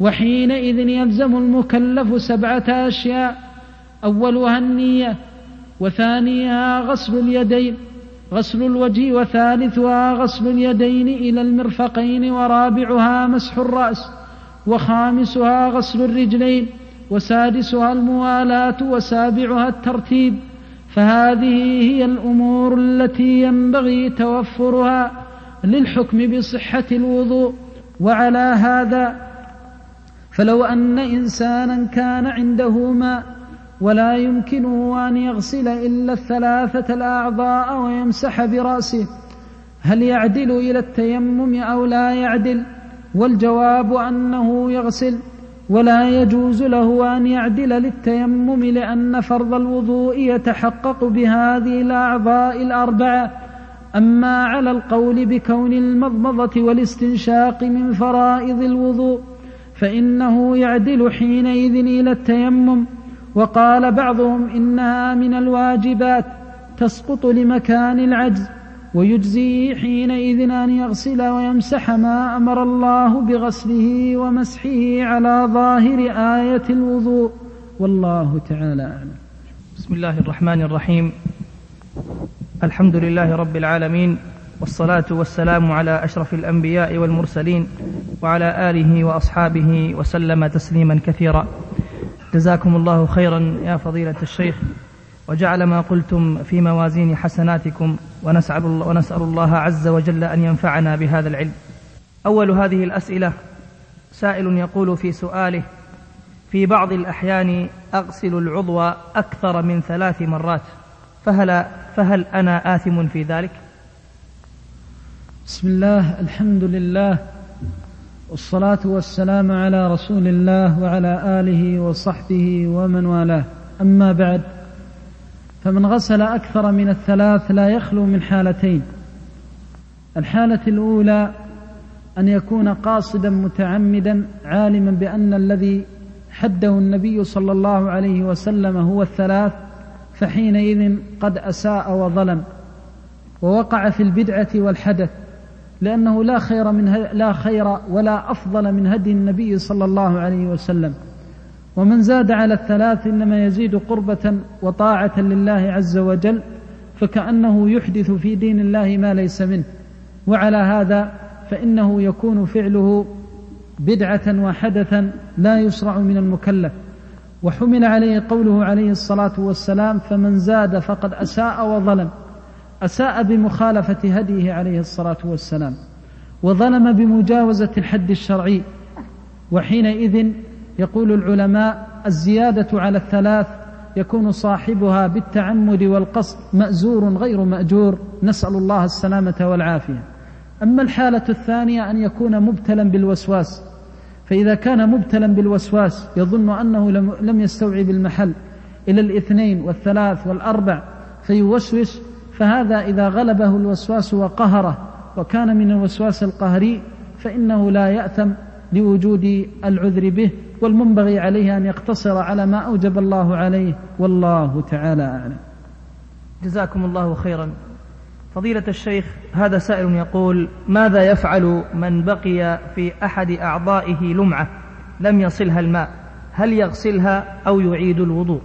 وحينئذ يلزم المكلف سبعة أشياء: أولها النية، وثانيها غسل اليدين غسل الوجه، وثالثها غسل اليدين إلى المرفقين، ورابعها مسح الرأس، وخامسها غسل الرجلين، وسادسها الموالاة، وسابعها الترتيب. فهذه هي الأمور التي ينبغي توفرها للحكم بصحة الوضوء. وعلى هذا فلو أن إنسانا كان عنده ماء ولا يمكنه أن يغسل إلا الثلاثة الأعضاء ويمسح برأسه، هل يعدل إلى التيمم أو لا يعدل؟ والجواب أنه يغسل، ولا يجوز له أن يعدل للتيمم، لأن فرض الوضوء يتحقق بهذه الأعضاء الأربعة. أما على القول بكون المضمضة والاستنشاق من فرائض الوضوء فإنه يعدل حينئذ إلى التيمم. وقال بعضهم إنها من الواجبات تسقط لمكان العجز، ويجزيه حينئذ أن يغسل ويمسح ما أمر الله بغسله ومسحه على ظاهر آية الوضوء. والله تعالى أعلم. بسم الله الرحمن الرحيم. الحمد لله رب العالمين، والصلاة والسلام على أشرف الأنبياء والمرسلين، وعلى آله وأصحابه وسلم تسليما كثيرا. جزاكم الله خيرا يا فضيلة الشيخ، وجعل ما قلتم في موازين حسناتكم، ونسأل الله, ونسأل الله عز وجل أن ينفعنا بهذا العلم. أول هذه الأسئلة سائل يقول في سؤاله: في بعض الأحيان أغسل العضو أكثر من ثلاث مرات، فهل, فهل أنا آثم في ذلك؟ بسم الله، الحمد لله، والصلاة والسلام على رسول الله وعلى آله وصحبه ومن والاه. أما بعد، فمن غسل أكثر من الثلاث لا يخلو من حالتين: الحالة الأولى أن يكون قاصدا متعمدا عالما بأن الذي حده النبي صلى الله عليه وسلم هو الثلاث، فحينئذ قد أساء وظلم ووقع في البدعة والحدث، لأنه لا خير من لا خير ولا أفضل من هدي النبي صلى الله عليه وسلم. ومن زاد على الثلاث إنما يزيد قربة وطاعة لله عز وجل، فكأنه يحدث في دين الله ما ليس منه، وعلى هذا فإنه يكون فعله بدعة وحدثا لا يشرع من المكلف. وحمل عليه قوله عليه الصلاة والسلام: فمن زاد فقد أساء وظلم. أساء بمخالفة هديه عليه الصلاة والسلام، وظلم بمجاوزة الحد الشرعي. وحينئذ يقول العلماء: الزيادة على الثلاث يكون صاحبها بالتعمد والقصد مأزور غير مأجور، نسأل الله السلامة والعافية. أما الحالة الثانية أن يكون مبتلا بالوسواس، فإذا كان مبتلا بالوسواس يظن أنه لم يستوعب المحل إلى الاثنين والثلاث والأربع فيوسوس، فهذا إذا غلبه الوسواس وقهره وكان من الوسواس القهري فإنه لا يأثم لوجود العذر به، والمنبغي عليه أن يقتصر على ما أوجب الله عليه، والله تعالى أعلم. جزاكم الله خيرا. فضيلة الشيخ، هذا سائل يقول: ماذا يفعل من بقي في أحد أعضائه لمعة لم يصلها الماء؟ هل يغسلها أو يعيد الوضوء؟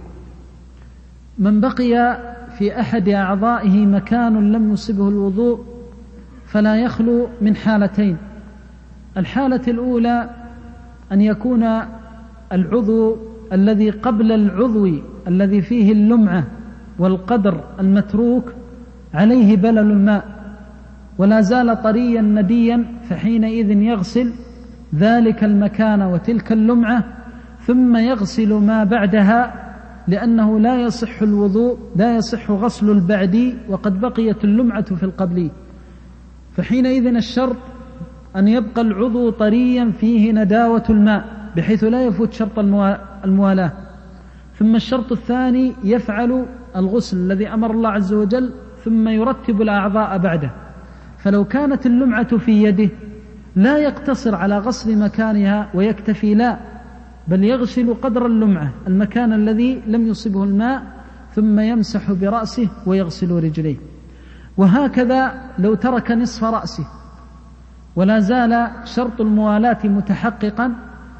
من بقي في أحد أعضائه مكان لم يصبه الوضوء فلا يخلو من حالتين: الحالة الأولى أن يكون العضو الذي قبل العضو الذي فيه اللمعة والقدر المتروك عليه بلل الماء ولا زال طريا نديا، فحينئذ يغسل ذلك المكان وتلك اللمعة ثم يغسل ما بعدها، لأنه لا يصح الوضوء لا يصح غسل البعدي وقد بقيت اللمعة في القبلي. فحينئذ الشرط أن يبقى العضو طريا فيه نداوة الماء بحيث لا يفوت شرط الموالاة. ثم الشرط الثاني يفعل الغسل الذي أمر الله عز وجل ثم يرتب الأعضاء بعده. فلو كانت اللمعة في يده لا يقتصر على غسل مكانها ويكتفي، لا، بل يغسل قدر اللمعة المكان الذي لم يصبه الماء ثم يمسح برأسه ويغسل رجليه. وهكذا لو ترك نصف رأسه ولا زال شرط الموالاة متحققا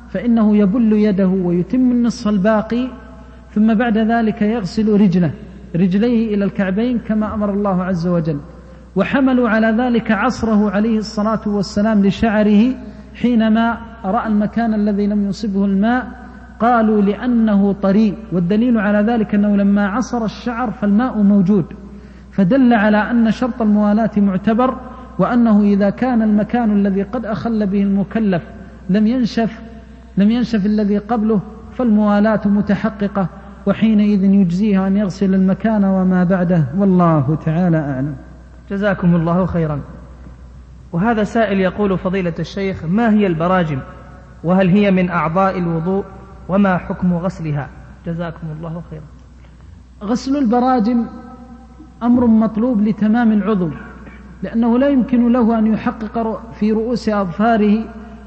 فإنه يبل يده ويتم النصف الباقي، ثم بعد ذلك يغسل رجله رجليه إلى الكعبين كما أمر الله عز وجل. وحملوا على ذلك عصره عليه الصلاة والسلام لشعره حينما رأى المكان الذي لم يصبه الماء، قالوا لأنه طري، والدليل على ذلك أنه لما عصر الشعر فالماء موجود، فدل على أن شرط الموالاة معتبر، وأنه إذا كان المكان الذي قد أخل به المكلف لم ينشف لم ينشف الذي قبله فالموالاة متحققة، وحينئذ يجزيه أن يغسل المكان وما بعده، والله تعالى أعلم. جزاكم الله خيرا. وهذا سائل يقول: فضيلة الشيخ، ما هي البراجم، وهل هي من أعضاء الوضوء، وما حكم غسلها؟ جزاكم الله خيرا. غسل البراجم أمر مطلوب لتمام العضو، لأنه لا يمكن له أن يحقق في رؤوس أظفاره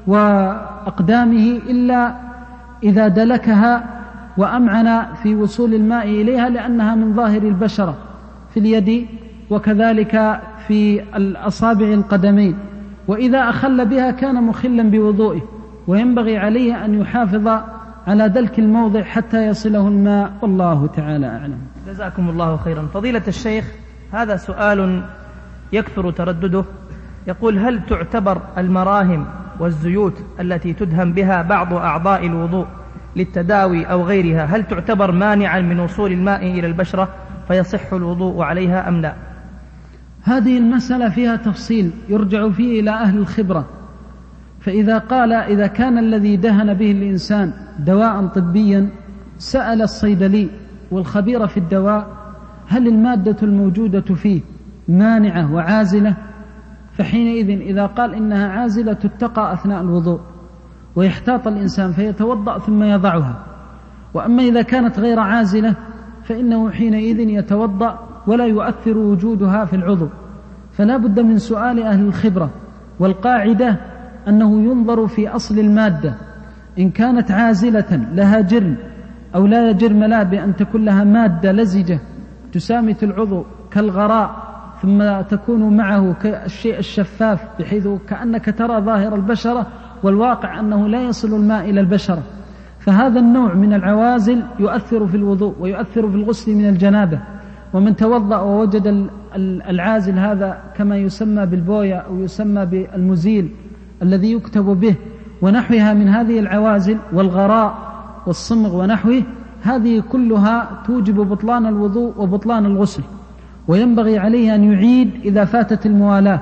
وأقدامه إلا إذا دلكها وأمعن في وصول الماء إليها، لأنها من ظاهر البشرة في اليد وكذلك في الأصابع القدمين، وإذا أخل بها كان مخلا بوضوئه، وينبغي عليه أن يحافظ على دلك الموضع حتى يصله الماء، والله تعالى أعلم. جزاكم الله خيرا. فضيلة الشيخ، هذا سؤال يكثر تردده، يقول: هل تعتبر المراهم والزيوت التي تدهن بها بعض أعضاء الوضوء للتداوي أو غيرها، هل تعتبر مانعا من وصول الماء إلى البشرة فيصح الوضوء عليها أم لا؟ هذه المسألة فيها تفصيل يرجع فيه إلى أهل الخبرة، فإذا قال إذا كان الذي دهن به الإنسان دواء طبيا سأل الصيدلي والخبير في الدواء هل المادة الموجودة فيه مانعة وعازلة، فحينئذ إذا قال إنها عازلة تتقى أثناء الوضوء ويحتاط الإنسان فيتوضأ ثم يضعها. وأما إذا كانت غير عازلة فإنه حينئذ يتوضأ ولا يؤثر وجودها في العضو، فلا بد من سؤال أهل الخبرة. والقاعدة أنه ينظر في أصل المادة، إن كانت عازلة لها جرم أو لا جرم لها بأن تكون لها مادة لزجة تسامت العضو كالغراء ثم تكون معه كالشيء الشفاف بحيث كأنك ترى ظاهر البشرة والواقع أنه لا يصل الماء إلى البشرة، فهذا النوع من العوازل يؤثر في الوضوء ويؤثر في الغسل من الجنابة. ومن توضأ ووجد العازل هذا كما يسمى بالبوية أو يسمى بالمزيل الذي يكتب به ونحوها من هذه العوازل والغراء والصمغ ونحوه، هذه كلها توجب بطلان الوضوء وبطلان الغسل، وينبغي عليه أن يعيد إذا فاتت الموالاة.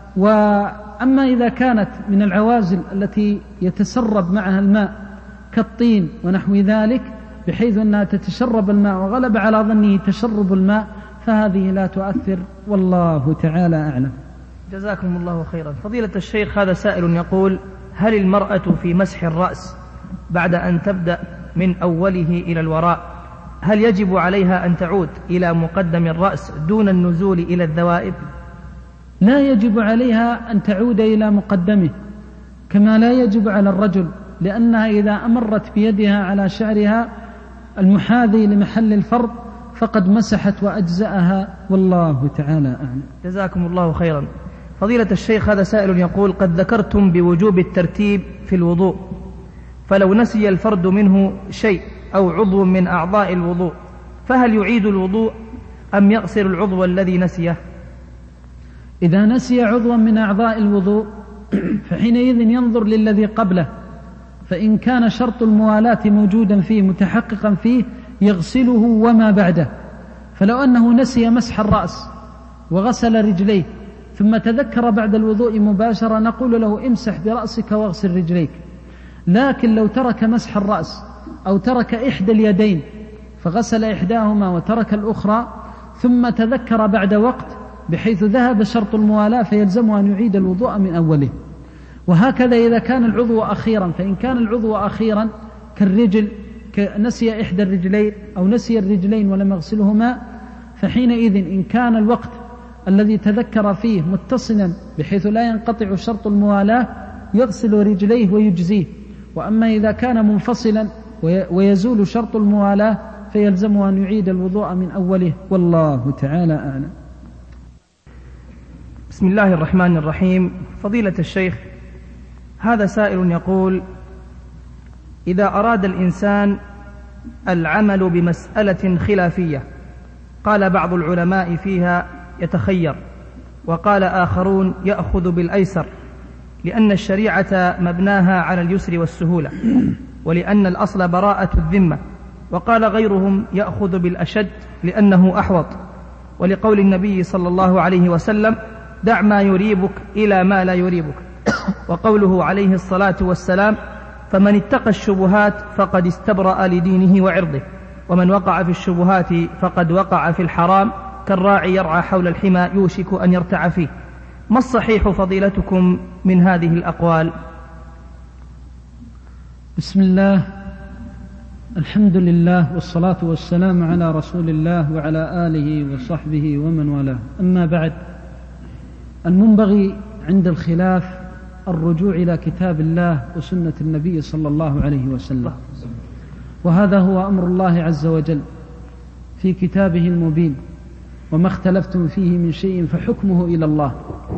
وأما إذا كانت من العوازل التي يتسرب معها الماء كالطين ونحو ذلك بحيث أنها تتشرب الماء وغلب على ظنه تشرب الماء فهذه لا تؤثر، والله تعالى أعلم. جزاكم الله خيرا. فضيلة الشيخ، هذا سائل يقول: هل المرأة في مسح الرأس بعد أن تبدأ من أوله إلى الوراء هل يجب عليها أن تعود إلى مقدم الرأس دون النزول إلى الذوائب؟ لا يجب عليها أن تعود إلى مقدمه، كما لا يجب على الرجل، لأنها إذا أمرت بيدها على شعرها المحاذي لمحل الفرض فقد مسحت وأجزأها، والله تعالى أعلم. جزاكم الله خيرا. فضيلة الشيخ، هذا سائل يقول: قد ذكرتم بوجوب الترتيب في الوضوء، فلو نسي الفرد منه شيء أو عضو من أعضاء الوضوء فهل يعيد الوضوء أم يغسل العضو الذي نسيه؟ إذا نسي عضوا من أعضاء الوضوء فحينئذ ينظر للذي قبله، فإن كان شرط الموالاة موجودا فيه متحققا فيه يغسله وما بعده. فلو أنه نسي مسح الرأس وغسل رجليه ثم تذكر بعد الوضوء مباشرة نقول له امسح برأسك واغسل رجليك. لكن لو ترك مسح الرأس أو ترك إحدى اليدين فغسل إحداهما وترك الأخرى ثم تذكر بعد وقت بحيث ذهب شرط الموالاة فيلزمه أن يعيد الوضوء من أوله. وهكذا إذا كان العضو أخيرا، فإن كان العضو أخيرا كالرجل نسي إحدى الرجلين أو نسي الرجلين ولم يغسلهما فحينئذ إن كان الوقت الذي تذكر فيه متصلا بحيث لا ينقطع شرط الموالاة يغسل رجليه ويجزيه. وأما إذا كان منفصلا ويزول شرط الموالاة فيلزمه أن يعيد الوضوء من أوله، والله تعالى أعلم. بسم الله الرحمن الرحيم. فضيلة الشيخ، هذا سائل يقول: إذا أراد الإنسان العمل بمسألة خلافية قال بعض العلماء فيها يتخير، وقال آخرون يأخذ بالأيسر، لأن الشريعة مبناها على اليسر والسهولة، ولأن الأصل براءة الذمة. وقال غيرهم يأخذ بالأشد لأنه أحوط، ولقول النبي صلى الله عليه وسلم دع ما يريبك إلى ما لا يريبك، وقوله عليه الصلاة والسلام فمن اتقى الشبهات فقد استبرأ لدينه وعرضه، ومن وقع في الشبهات فقد وقع في الحرام، كالراعي يرعى حول الحمى يوشك أن يرتع فيه. ما الصحيح فضيلتكم من هذه الأقوال؟ بسم الله، الحمد لله، والصلاة والسلام على رسول الله وعلى آله وصحبه ومن والاه. أما بعد، المنبغي عند الخلاف الرجوع إلى كتاب الله وسنة النبي صلى الله عليه وسلم، وهذا هو أمر الله عز وجل في كتابه المبين، وما اختلفتم فيه من شيء فحكمه إلى الله،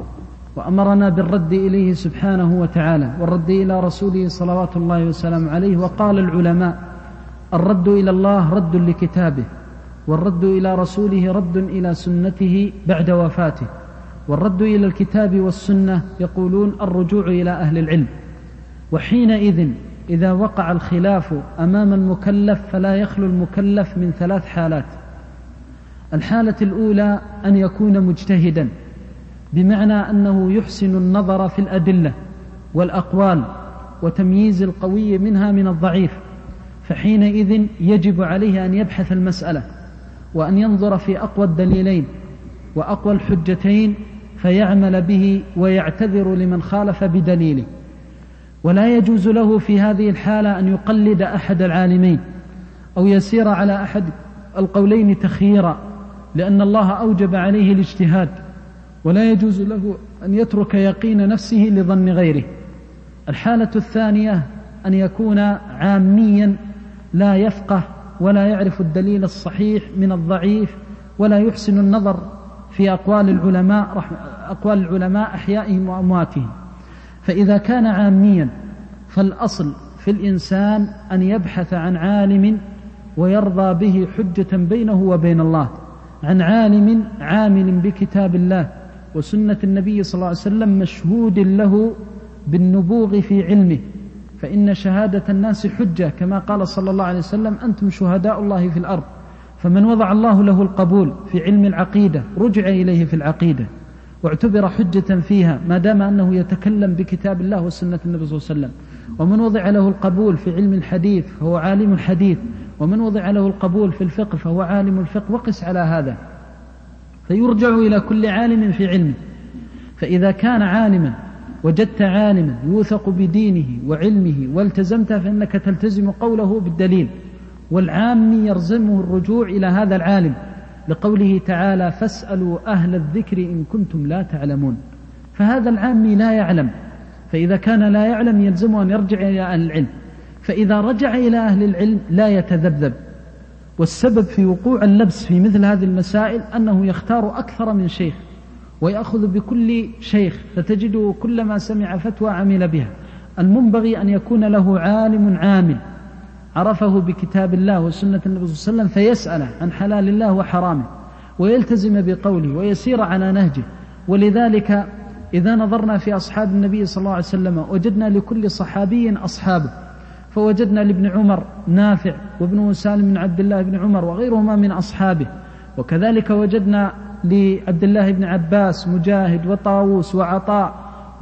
وأمرنا بالرد إليه سبحانه وتعالى والرد إلى رسوله صلوات الله وسلامه عليه. وقال العلماء الرد إلى الله رد لكتابه، والرد إلى رسوله رد إلى سنته بعد وفاته، والرد إلى الكتاب والسنة يقولون الرجوع إلى أهل العلم. وحينئذ إذا وقع الخلاف أمام المكلف فلا يخلو المكلف من ثلاث حالات. الحالة الأولى أن يكون مجتهدا، بمعنى أنه يحسن النظر في الأدلة والأقوال وتمييز القوي منها من الضعيف، فحينئذ يجب عليه أن يبحث المسألة وأن ينظر في أقوى الدليلين وأقوى الحجتين فيعمل به ويعتذر لمن خالف بدليله. ولا يجوز له في هذه الحالة أن يقلد أحد العالمين أو يسير على أحد القولين تخييرا، لأن الله أوجب عليه الاجتهاد، ولا يجوز له أن يترك يقين نفسه لظن غيره. الحالة الثانية أن يكون عاميا لا يفقه ولا يعرف الدليل الصحيح من الضعيف، ولا يحسن النظر في أقوال العلماء أقوال العلماء أحيائهم وأمواتهم. فإذا كان عاميا فالأصل في الإنسان أن يبحث عن عالم ويرضى به حجة بينه وبين الله، عن عالم عامل بكتاب الله وسنة النبي صلى الله عليه وسلم مشهود له بالنبوغ في علمه، فإن شهادة الناس حجة، كما قال صلى الله عليه وسلم أنتم شهداء الله في الأرض. فمن وضع الله له القبول في علم العقيدة رجع إليه في العقيدة واعتبر حجة فيها ما دام أنه يتكلم بكتاب الله وسنة النبي صلى الله عليه وسلم. ومن وضع له القبول في علم الحديث فهو عالم الحديث، ومن وضع له القبول في الفقه فهو عالم الفقه، وقس على هذا، فيرجع إلى كل عالم في علمه. فإذا كان عالما وجدت عالما يوثق بدينه وعلمه والتزمت فإنك تلتزم قوله بالدليل، والعام يرزمه الرجوع إلى هذا العالم، لقوله تعالى فاسألوا أهل الذكر إن كنتم لا تعلمون. فهذا العام لا يعلم، فإذا كان لا يعلم يلزمه أن يرجع إلى أهل العلم، فإذا رجع إلى أهل العلم لا يتذبذب. والسبب في وقوع اللبس في مثل هذه المسائل أنه يختار أكثر من شيخ ويأخذ بكل شيخ، فتجده كلما سمع فتوى عمل بها. المنبغي أن يكون له عالم عامل عرفه بكتاب الله وسنة النبي صلى الله عليه وسلم فيسأله عن حلال الله وحرامه ويلتزم بقوله ويسير على نهجه. ولذلك إذا نظرنا في أصحاب النبي صلى الله عليه وسلم وجدنا لكل صحابي أصحابه، فوجدنا لابن عمر نافع وابن سالم بن عبد الله بن عمر وغيرهما من أصحابه، وكذلك وجدنا لعبد الله بن عباس مجاهد وطاووس وعطاء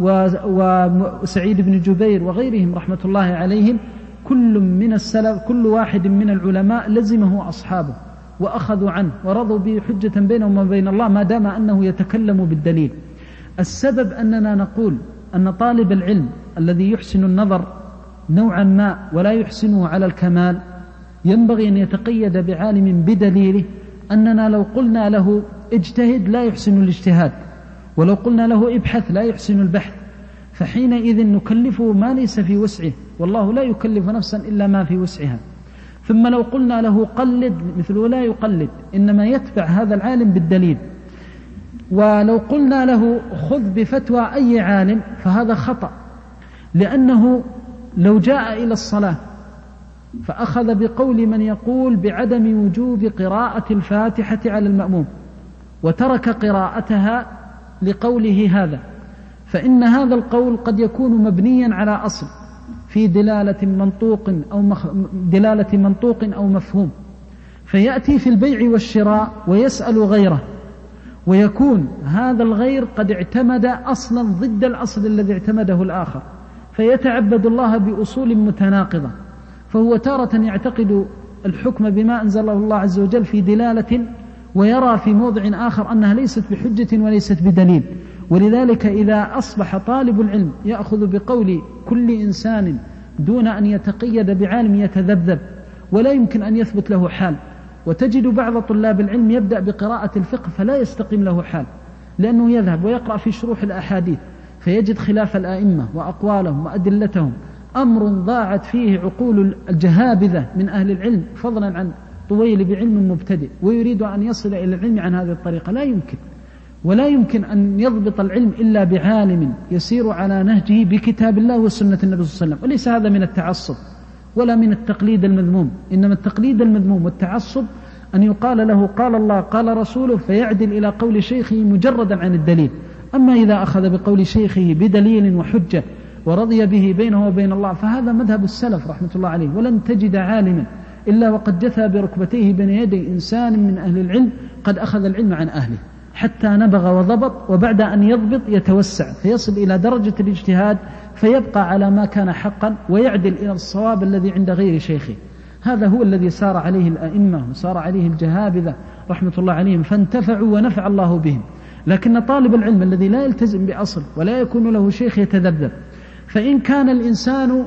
وسعيد بن جبير وغيرهم رحمة الله عليهم. كل من السلف كل واحد من العلماء لزمه أصحابه وأخذوا عنه ورضوا به حجة بينهم وبين الله ما دام أنه يتكلم بالدليل. السبب أننا نقول أن طالب العلم الذي يحسن النظر نوعا ما ولا يحسنه على الكمال ينبغي أن يتقيد بعالم بدليله، أننا لو قلنا له اجتهد لا يحسن الاجتهاد، ولو قلنا له ابحث لا يحسن البحث، فحينئذ نكلفه ما ليس في وسعه، والله لا يكلف نفسا إلا ما في وسعها. ثم لو قلنا له قلد مثله لا يقلد، إنما يتبع هذا العالم بالدليل. ولو قلنا له خذ بفتوى أي عالم فهذا خطأ، لأنه لو جاء إلى الصلاة فأخذ بقول من يقول بعدم وجوب قراءة الفاتحة على المأموم وترك قراءتها لقوله هذا، فإن هذا القول قد يكون مبنيا على أصل في دلالة منطوق أو, مخ... دلالة منطوق أو مفهوم، فيأتي في البيع والشراء ويسأل غيره، ويكون هذا الغير قد اعتمد أصلا ضد الأصل الذي اعتمده الآخر، فيتعبد الله بأصول متناقضة، فهو تارة يعتقد الحكم بما أنزله الله عز وجل في دلالة، ويرى في موضع آخر أنها ليست بحجة وليست بدليل. ولذلك إذا أصبح طالب العلم يأخذ بقول كل إنسان دون أن يتقيد بعالم يتذبذب ولا يمكن أن يثبت له حال، وتجد بعض طلاب العلم يبدأ بقراءة الفقه فلا يستقيم له حال، لأنه يذهب ويقرأ في شروح الأحاديث فيجد خلاف الآئمة وأقوالهم وأدلتهم، أمر ضاعت فيه عقول الجهابذة من أهل العلم فضلا عن طويل بعلم مبتدئ، ويريد أن يصل إلى العلم عن هذه الطريقة. لا يمكن، ولا يمكن أن يضبط العلم إلا بعالم يسير على نهجه بكتاب الله وسنة النبي صلى الله عليه وسلم. وليس هذا من التعصب ولا من التقليد المذموم، إنما التقليد المذموم والتعصب أن يقال له قال الله قال رسوله فيعدل إلى قول شيخه مجردا عن الدليل. أما إذا أخذ بقول شيخه بدليل وحجة ورضي به بينه وبين الله فهذا مذهب السلف رحمة الله عليه. ولن تجد عالما إلا وقد جثى بركبتيه بين يدي إنسان من أهل العلم قد أخذ العلم عن أهله حتى نبغ وضبط، وبعد أن يضبط يتوسع فيصل إلى درجة الاجتهاد فيبقى على ما كان حقا ويعدل إلى الصواب الذي عند غير شيخه. هذا هو الذي سار عليه الأئمة وسار عليه الجهابذة رحمة الله عليهم، فانتفعوا ونفع الله بهم. لكن طالب العلم الذي لا يلتزم بأصل ولا يكون له شيخ يتذبذب، فإن كان الإنسان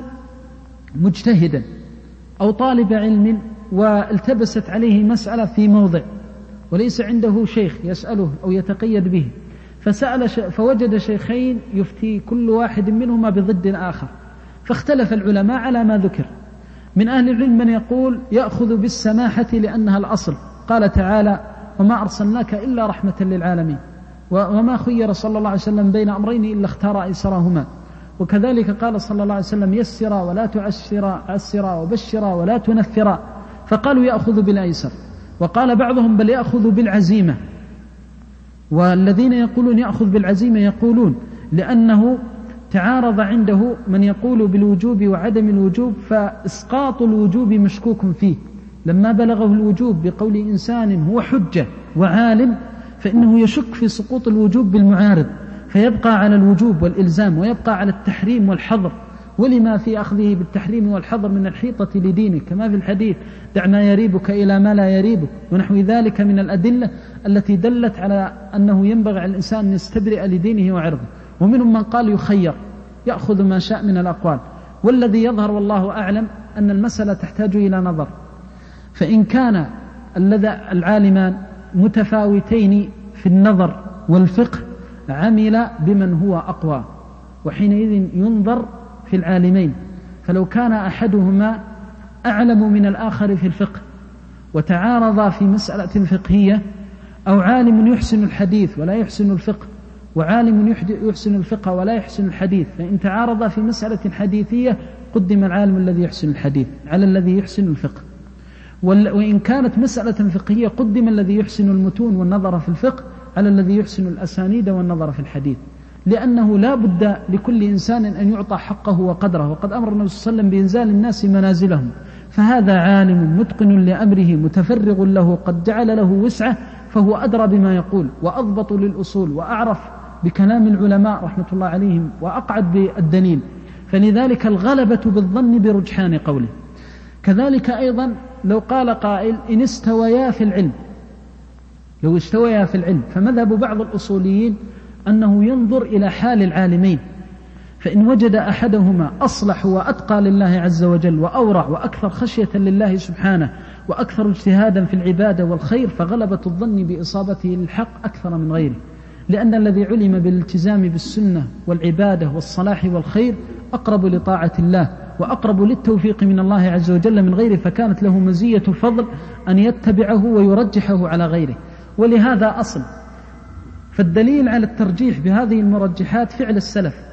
مجتهدا أو طالب علم والتبست عليه مسألة في موضع وليس عنده شيخ يسأله أو يتقيد به، فسأل ش... فوجد شيخين يفتي كل واحد منهما بضد الآخر، فاختلف العلماء على ما ذكر. من أهل العلم من يقول يأخذ بالسماحة لأنها الأصل، قال تعالى وما أرسلناك إلا رحمة للعالمين، وما خير صلى الله عليه وسلم بين أمرين إلا اختار أيسرهما. وكذلك قال صلى الله عليه وسلم يسرا ولا تعسرا، عسرا وبشرا ولا تنفرا، فقالوا يأخذ بالأيسر. وقال بعضهم بل يأخذ بالعزيمة، والذين يقولون يأخذ بالعزيمة يقولون لأنه تعارض عنده من يقول بالوجوب وعدم الوجوب، فإسقاط الوجوب مشكوك فيه، لما بلغه الوجوب بقول إنسان هو حجة وعالم فإنه يشك في سقوط الوجوب بالمعارض، فيبقى على الوجوب والإلزام ويبقى على التحريم والحظر، ولما في أخذه بالتحريم والحظر من الحيطة لدينك، كما في الحديث دع ما يريبك إلى ما لا يريبك، ونحو ذلك من الأدلة التي دلت على أنه ينبغي على الإنسان أن يستبرئ لدينه وعرضه. ومنهم من قال يخير يأخذ ما شاء من الأقوال، والذي يظهر والله أعلم أن المسألة تحتاج إلى نظر، فإن كان العالمان متفاوتين في النظر والفقه عمل بمن هو أقوى، وحينئذ ينظر في العالمين. فلو كان أحدهما أعلم من الآخر في الفقه وتعارضا في مسألة فقهية، أو عالم يحسن الحديث ولا يحسن الفقه وعالم يحسن الفقه ولا يحسن الحديث، فإن تعارضا في مسألة حديثية قدم العالم الذي يحسن الحديث على الذي يحسن الفقه، وإن كانت مسألة فقهية قدم الذي يحسن المتون والنظر في الفقه على الذي يحسن الأسانيد والنظر في الحديث، لأنه لا بد لكل إنسان أن يعطى حقه وقدره، وقد أمر النبي صلى الله عليه وسلم بإنزال الناس منازلهم، فهذا عالم متقن لأمره متفرغ له قد جعل له وسعة، فهو أدرى بما يقول وأضبط للأصول وأعرف بكلام العلماء رحمة الله عليهم وأقعد بالدليل، فلذلك الغلبة بالظن برجحان قوله. كذلك أيضا لو قال قائل إن استويا في العلم، لو استويا في العلم، فمذهب بعض الأصوليين أنه ينظر إلى حال العالمين، فإن وجد أحدهما أصلح وأتقى لله عز وجل وأورع وأكثر خشية لله سبحانه وأكثر اجتهادا في العبادة والخير، فغلبة الظن بإصابته للحق أكثر من غيره، لأن الذي علم بالالتزام بالسنة والعبادة والصلاح والخير أقرب لطاعة الله وأقرب للتوفيق من الله عز وجل من غيره، فكانت له مزية فضل أن يتبعه ويرجحه على غيره. ولهذا أصل، فالدليل على الترجيح بهذه المرجحات فعل السلف،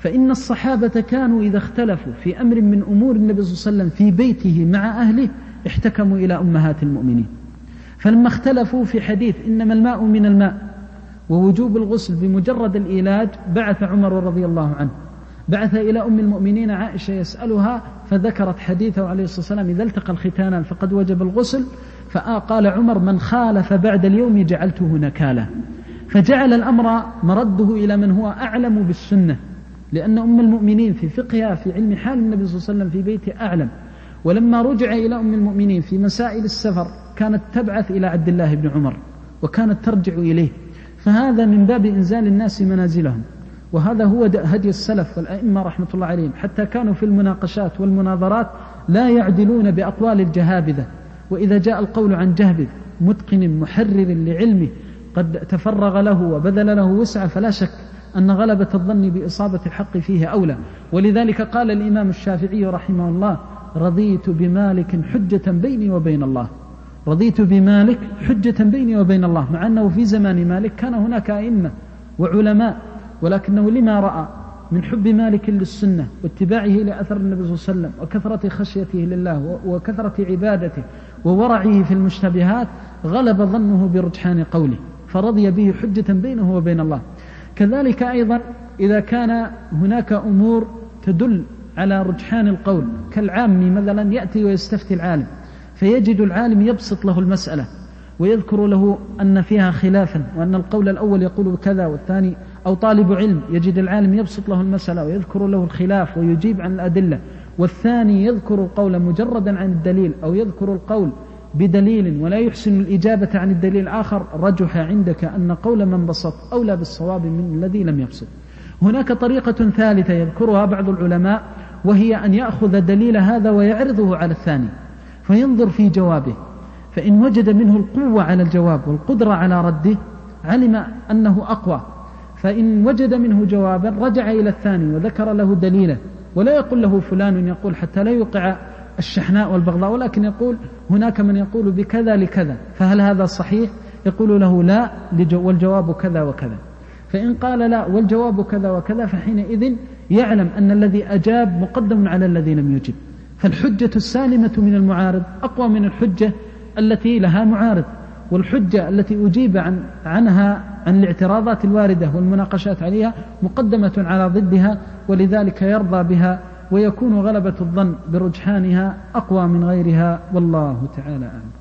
فإن الصحابة كانوا إذا اختلفوا في أمر من أمور النبي صلى الله عليه وسلم في بيته مع أهله احتكموا إلى أمهات المؤمنين. فلما اختلفوا في حديث إنما الماء من الماء ووجوب الغسل بمجرد الإيلاج، بعث عمر رضي الله عنه بعث إلى أم المؤمنين عائشة يسألها، فذكرت حديثه عليه الصلاة والسلام إذا التقى الختانان فقد وجب الغسل، فقال عمر من خالف بعد اليوم جعلته نكالا. فجعل الأمر مرده إلى من هو أعلم بالسنة، لأن أم المؤمنين في فقهها في علم حال النبي صلى الله عليه وسلم في بيته أعلم. ولما رجع إلى أم المؤمنين في مسائل السفر كانت تبعث إلى عبد الله بن عمر وكانت ترجع إليه، فهذا من باب إنزال الناس منازلهم، وهذا هو هدي السلف والأئمة رحمة الله عليهم، حتى كانوا في المناقشات والمناظرات لا يعدلون بأقوال الجهابذة. وإذا جاء القول عن جهبذ متقن محرر لعلمه قد تفرغ له وبذل له وسعة، فلا شك أن غلبة الظن بإصابة الحق فيه أولى. ولذلك قال الإمام الشافعي رحمه الله رضيت بمالك حجة بيني وبين الله، رضيت بمالك حجة بيني وبين الله، مع أنه في زمان مالك كان هناك أئمة وعلماء، ولكنه لما رأى من حب مالك للسنة واتباعه لأثر النبي صلى الله عليه وسلم وكثرة خشيته لله وكثرة عبادته وورعه في المشتبهات غلب ظنه برجحان قوله، فرضي به حجة بينه وبين الله. كذلك أيضا إذا كان هناك أمور تدل على رجحان القول، كالعام مثلا يأتي ويستفتي العالم فيجد العالم يبسط له المسألة ويذكر له أن فيها خلافا وأن القول الأول يقول بكذا والثاني، أو طالب علم يجد العالم يبسط له المسألة ويذكر له الخلاف ويجيب عن الأدلة، والثاني يذكر القول مجردا عن الدليل أو يذكر القول بدليل ولا يحسن الإجابة عن الدليل الآخر، رجح عندك أن قول من بسط أولى بالصواب من الذي لم يبسط. هناك طريقة ثالثة يذكرها بعض العلماء، وهي أن يأخذ دليل هذا ويعرضه على الثاني فينظر في جوابه، فإن وجد منه القوة على الجواب والقدرة على رده علم أنه أقوى، فإن وجد منه جوابا رجع إلى الثاني وذكر له دليلا، ولا يقول له فلان يقول حتى لا يوقع الشحناء والبغضاء، ولكن يقول هناك من يقول بكذا لكذا، فهل هذا صحيح؟ يقول له لا والجواب كذا وكذا. فإن قال لا والجواب كذا وكذا فحينئذ يعلم أن الذي أجاب مقدم على الذي لم يجب. فالحجة السالمة من المعارض أقوى من الحجة التي لها معارض، والحجة التي أجيب عن عنها عن الاعتراضات الواردة والمناقشات عليها مقدمة على ضدها، ولذلك يرضى بها ويكون غلبة الظن برجحانها أقوى من غيرها، والله تعالى أعلم.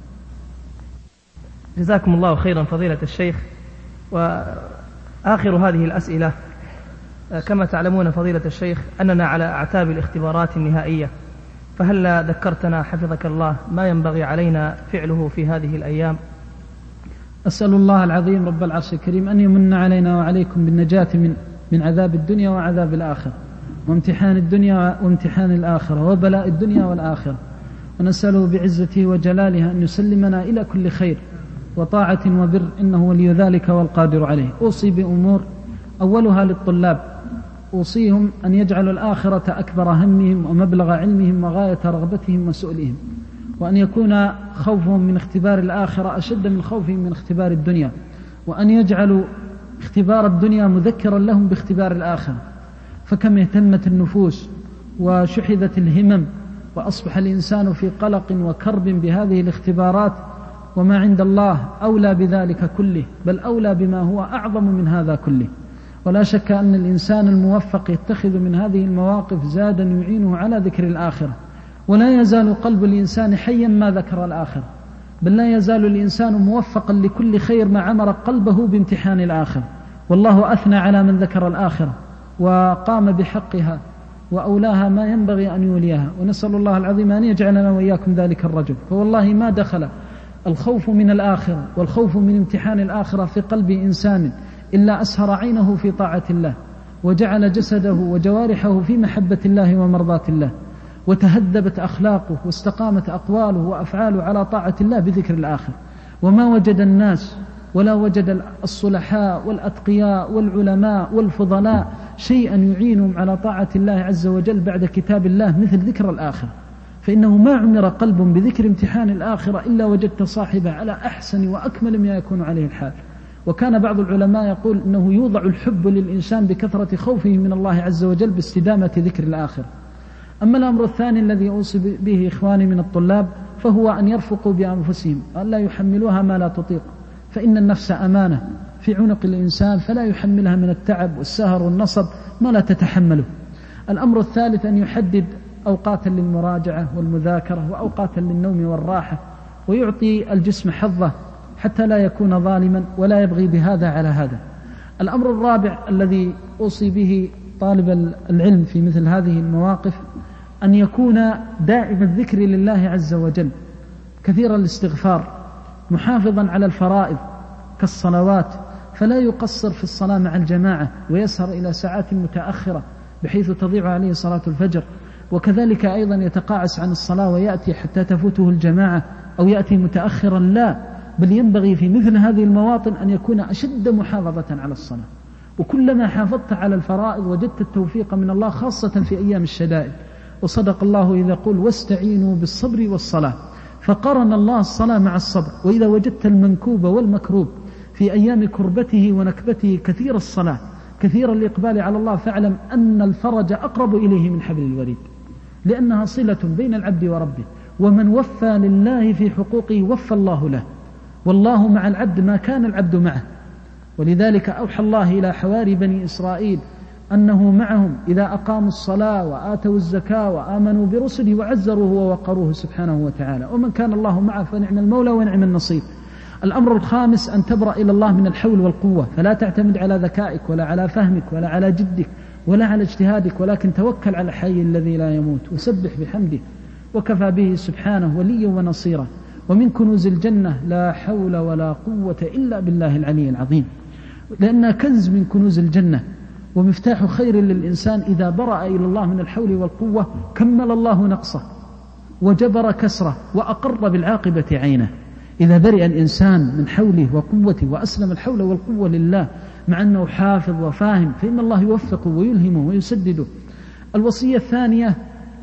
جزاكم الله خيرا فضيلة الشيخ. وآخر هذه الأسئلة، كما تعلمون فضيلة الشيخ أننا على أعتاب الاختبارات النهائية، فهل ذكرتنا حفظك الله ما ينبغي علينا فعله في هذه الأيام؟ أسأل الله العظيم رب العرش الكريم أن يمن علينا وعليكم بالنجاة من من عذاب الدنيا وعذاب الآخرة، وامتحان الدنيا وامتحان الآخرة، وبلاء الدنيا والآخرة، ونسأله بعزته وجلاله أن يسلمنا إلى كل خير وطاعة وبر، إنه ولي ذلك والقادر عليه. أوصي بأمور، أولها للطلاب، أوصيهم أن يجعلوا الآخرة أكبر همهم ومبلغ علمهم وغاية رغبتهم وسؤلهم، وأن يكون خوفهم من اختبار الآخرة أشد من خوفهم من اختبار الدنيا، وأن يجعلوا اختبار الدنيا مذكرا لهم باختبار الآخرة. فكم اهتمت النفوس وشحذت الهمم وأصبح الإنسان في قلق وكرب بهذه الاختبارات، وما عند الله أولى بذلك كله، بل أولى بما هو أعظم من هذا كله. ولا شك أن الإنسان الموفق يتخذ من هذه المواقف زادا يعينه على ذكر الآخرة، ولا يزال قلب الإنسان حيا ما ذكر الآخرة، بل لا يزال الإنسان موفقا لكل خير ما عمر قلبه بامتحان الآخرة. والله أثنى على من ذكر الآخرة وقام بحقها وأولاها ما ينبغي أن يوليها، ونسأل الله العظيم أن يجعلنا وإياكم ذلك الرجل. فوالله ما دخل الخوف من الآخرة والخوف من امتحان الآخرة في قلب إنسان إلا أسهر عينه في طاعة الله، وجعل جسده وجوارحه في محبة الله ومرضاة الله، وتهذبت أخلاقه واستقامت أقواله وأفعاله على طاعة الله بذكر الآخرة. وما وجد الناس ولا وجد الصلحاء والأتقياء والعلماء والفضلاء شيئا يعينهم على طاعة الله عز وجل بعد كتاب الله مثل ذكر الآخرة، فإنه ما عمر قلب بذكر امتحان الآخرة إلا وجدت صاحبه على أحسن وأكمل ما يكون عليه الحال. وكان بعض العلماء يقول أنه يوضع الحب للإنسان بكثرة خوفه من الله عز وجل باستدامة ذكر الآخرة. أما الأمر الثاني الذي أوصي به إخواني من الطلاب فهو أن يرفقوا بأنفسهم، أن لا يحملوها ما لا تطيق، فإن النفس أمانة في عنق الإنسان فلا يحملها من التعب والسهر والنصب ما لا تتحمله. الأمر الثالث أن يحدد أوقاتا للمراجعة والمذاكرة وأوقاتا للنوم والراحة، ويعطي الجسم حظه حتى لا يكون ظالما ولا يبغي بهذا على هذا. الأمر الرابع الذي أوصي به طالب العلم في مثل هذه المواقف أن يكون دائم الذكر لله عز وجل، كثير الاستغفار، محافظا على الفرائض كالصلوات، فلا يقصر في الصلاة مع الجماعة ويسهر إلى ساعات متأخرة بحيث تضيع عليه صلاة الفجر، وكذلك أيضا يتقاعس عن الصلاة ويأتي حتى تفوته الجماعة أو يأتي متأخرا، لا، بل ينبغي في مثل هذه المواطن أن يكون أشد محافظة على الصلاة. وكلما حافظت على الفرائض وجدت التوفيق من الله، خاصة في أيام الشدائد. وصدق الله إذا قل واستعينوا بالصبر والصلاة، فقرن الله الصلاة مع الصبر. وإذا وجدت المنكوب والمكروب في أيام كربته ونكبته كثير الصلاة كثير الإقبال على الله، فاعلم أن الفرج أقرب إليه من حبل الوريد، لأنها صلة بين العبد وربه، ومن وفى لله في حقوقه وفى الله له، والله مع العبد ما كان العبد معه. ولذلك أوحى الله إلى حواري بني إسرائيل أنه معهم إذا أقاموا الصلاة وآتوا الزكاة وآمنوا برسله وعزروه ووقروه سبحانه وتعالى، ومن كان الله معه فنعم المولى ونعم النصير. الأمر الخامس أن تبرأ إلى الله من الحول والقوة، فلا تعتمد على ذكائك ولا على فهمك ولا على جدك ولا على اجتهادك، ولكن توكل على الحي الذي لا يموت وسبح بحمده وكفى به سبحانه وليا ونصيرا. ومن كنوز الجنة لا حول ولا قوة إلا بالله العلي العظيم، لأنها كنز من كنوز الجنة ومفتاح خير للإنسان. إذا برأ إلى الله من الحول والقوة كمل الله نقصه وجبر كسره وأقر بالعاقبة عينه. إذا برئ الإنسان من حوله وقوته وأسلم الحول والقوة لله مع أنه حافظ وفاهم، فإن الله يوفقه ويلهمه ويسدده. الوصية الثانية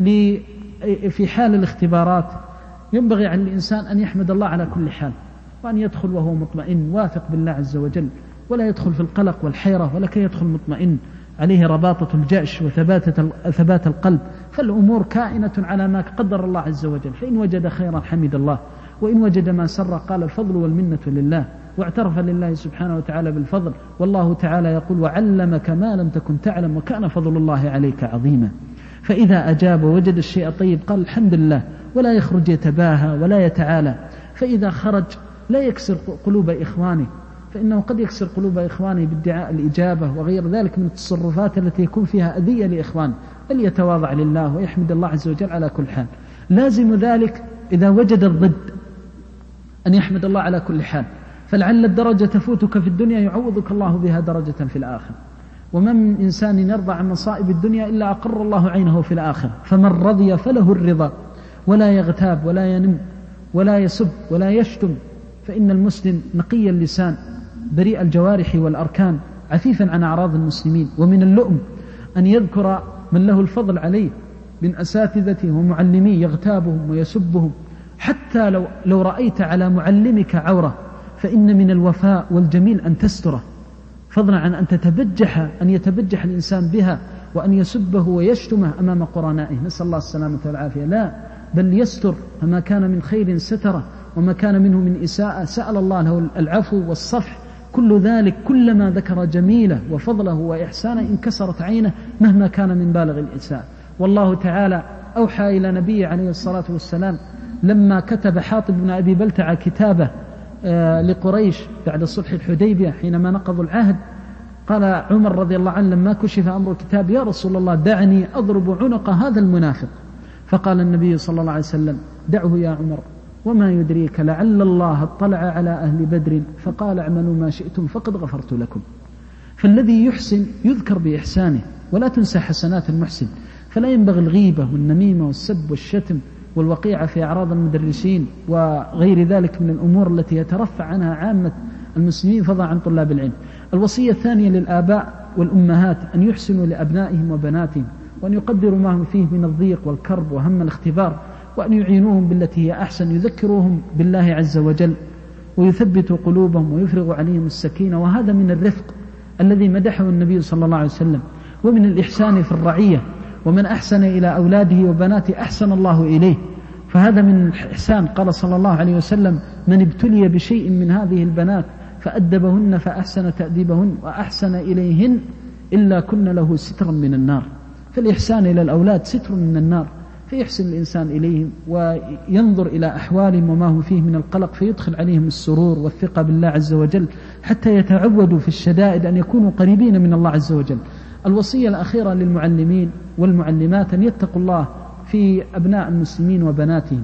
في حال الاختبارات ينبغي على الإنسان أن يحمد الله على كل حال، وأن يدخل وهو مطمئن واثق بالله عز وجل، ولا يدخل في القلق والحيرة، ولكن يدخل مطمئن، عليه رباطة الجأش وثبات القلب، فالأمور كائنة على ما قدر الله عز وجل. فإن وجد خيرا حمد الله، وإن وجد ما سر قال الفضل والمنة لله، واعترف لله سبحانه وتعالى بالفضل. والله تعالى يقول وعلمك ما لم تكن تعلم وكان فضل الله عليك عظيما. فإذا أجاب ووجد الشيء طيب قال الحمد لله، ولا يخرج يتباهى ولا يتعالى. فإذا خرج لا يكسر قلوب إخوانه، فإنه قد يكسر قلوب إخوانه بادعاء الإجابة وغير ذلك من التصرفات التي يكون فيها أذية لإخوانه، بل يتواضع لله ويحمد الله عز وجل على كل حال. لازم ذلك إذا وجد الضد أن يحمد الله على كل حال، فلعل الدرجة تفوتك في الدنيا يعوضك الله بها درجة في الآخرة. وما من إنسان يرضى عن مصائب الدنيا إلا أقر الله عينه في الآخرة. فمن رضي فله الرضا، ولا يغتاب ولا ينم ولا يسب ولا يشتم، فإن المسلم نقي اللسان بريء الجوارح والأركان عفيفا عن أعراض المسلمين. ومن اللؤم أن يذكر من له الفضل عليه من أساتذته ومعلميه يغتابهم ويسبهم، حتى لو, لو رأيت على معلمك عورة فإن من الوفاء والجميل أن تستره، فضلا عن أن تتبجح أن يتبجح الإنسان بها وأن يسبه ويشتمه أمام قرنائه، نسأل الله السلامة والعافية. لا، بل يستر، فما كان من خير ستره، وما كان منه من إساءة سأل الله له العفو والصفح. كل ذلك كلما ذكر جميله وفضله وإحسانه انكسرت عينه مهما كان من بالغ الإساءة. والله تعالى أوحى إلى نبي عليه الصلاة والسلام لما كتب حاطب بن أبي بلتع كتابه لقريش بعد صلح الحديبية حينما نقضوا العهد، قال عمر رضي الله عنه لما كشف أمر الكتاب يا رسول الله دعني أضرب عنق هذا المنافق، فقال النبي صلى الله عليه وسلم دعه يا عمر، وما يدريك لعل الله اطلع على أهل بدر فقال اعملوا ما شئتم فقد غفرت لكم. فالذي يحسن يذكر بإحسانه، ولا تنسى حسنات المحسن. فلا ينبغي الغيبة والنميمة والسب والشتم والوقيعة في أعراض المدرسين وغير ذلك من الأمور التي يترفع عنها عامة المسلمين فضلا عن طلاب العلم. الوصية الثانية للآباء والأمهات أن يحسنوا لأبنائهم وبناتهم، وأن يقدروا ما هم فيه من الضيق والكرب وهم الاختبار، وأن يعينوهم بالتي هي أحسن، يذكروهم بالله عز وجل ويثبت قلوبهم ويفرغ عليهم السكينة. وهذا من الرفق الذي مدحه النبي صلى الله عليه وسلم، ومن الإحسان في الرعية. ومن أحسن إلى أولاده وبناته أحسن الله إليه. فهذا من الإحسان. قال صلى الله عليه وسلم: من ابتلي بشيء من هذه البنات فأدبهن فأحسن تأديبهن وأحسن إليهن إلا كن له سترا من النار. فالإحسان إلى الأولاد ستر من النار، فيحسن الإنسان إليهم وينظر إلى أحوالهم وما هو فيه من القلق، فيدخل عليهم السرور والثقة بالله عز وجل حتى يتعودوا في الشدائد أن يكونوا قريبين من الله عز وجل. الوصية الأخيرة للمعلمين والمعلمات أن يتقوا الله في أبناء المسلمين وبناتهم،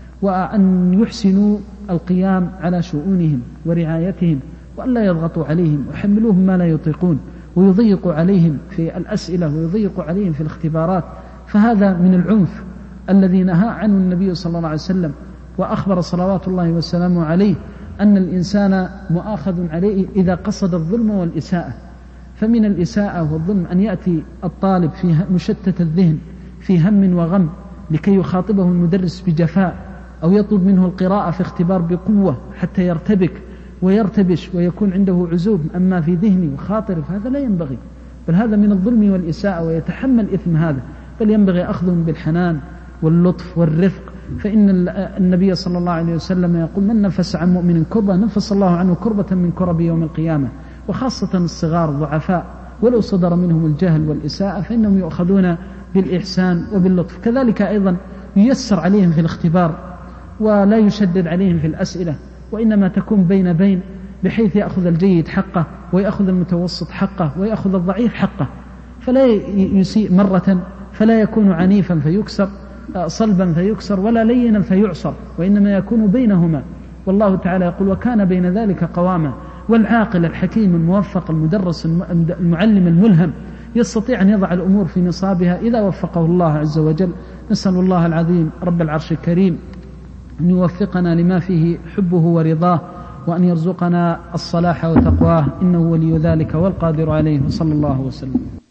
وأن يحسنوا القيام على شؤونهم ورعايتهم، وأن لا يضغطوا عليهم ويحملوهم ما لا يطيقون، ويضيقوا عليهم في الأسئلة ويضيقوا عليهم في الاختبارات. فهذا من العنف الذي نهى عنه النبي صلى الله عليه وسلم، وأخبر صلوات الله وسلامه عليه أن الإنسان مؤاخذ عليه إذا قصد الظلم والإساءة. فمن الإساءة والظلم أن يأتي الطالب في مشتت الذهن في هم وغم لكي يخاطبه المدرس بجفاء، أو يطلب منه القراءة في اختبار بقوة حتى يرتبك ويرتبش ويكون عنده عزوب أما في ذهنه وخاطره، فهذا لا ينبغي، بل هذا من الظلم والإساءة ويتحمل إثم هذا. بل ينبغي أخذهم بالحنان واللطف والرفق. فإن النبي صلى الله عليه وسلم يقول: من نفس عن مؤمن كربة نفس الله عنه كربة من كرب يوم القيامة. وخاصة الصغار الضعفاء ولو صدر منهم الجهل والإساءة فإنهم يؤخذون بالإحسان وباللطف. كذلك أيضا ييسر عليهم في الاختبار ولا يشدد عليهم في الأسئلة، وإنما تكون بين بين، بحيث يأخذ الجيد حقه ويأخذ المتوسط حقه ويأخذ الضعيف حقه، فلا يسيء مرة، فلا يكون عنيفا فيكسر، صلبا فيكسر، ولا لينا فيعصر، وإنما يكون بينهما. والله تعالى يقول: وكان بين ذلك قواما. والعاقل الحكيم الموفق المدرس المعلم الملهم يستطيع أن يضع الأمور في نصابها إذا وفقه الله عز وجل. نسأل الله العظيم رب العرش الكريم أن يوفقنا لما فيه حبه ورضاه، وأن يرزقنا الصلاح وتقواه، إنه ولي ذلك والقادر عليه. وصلى الله وسلم.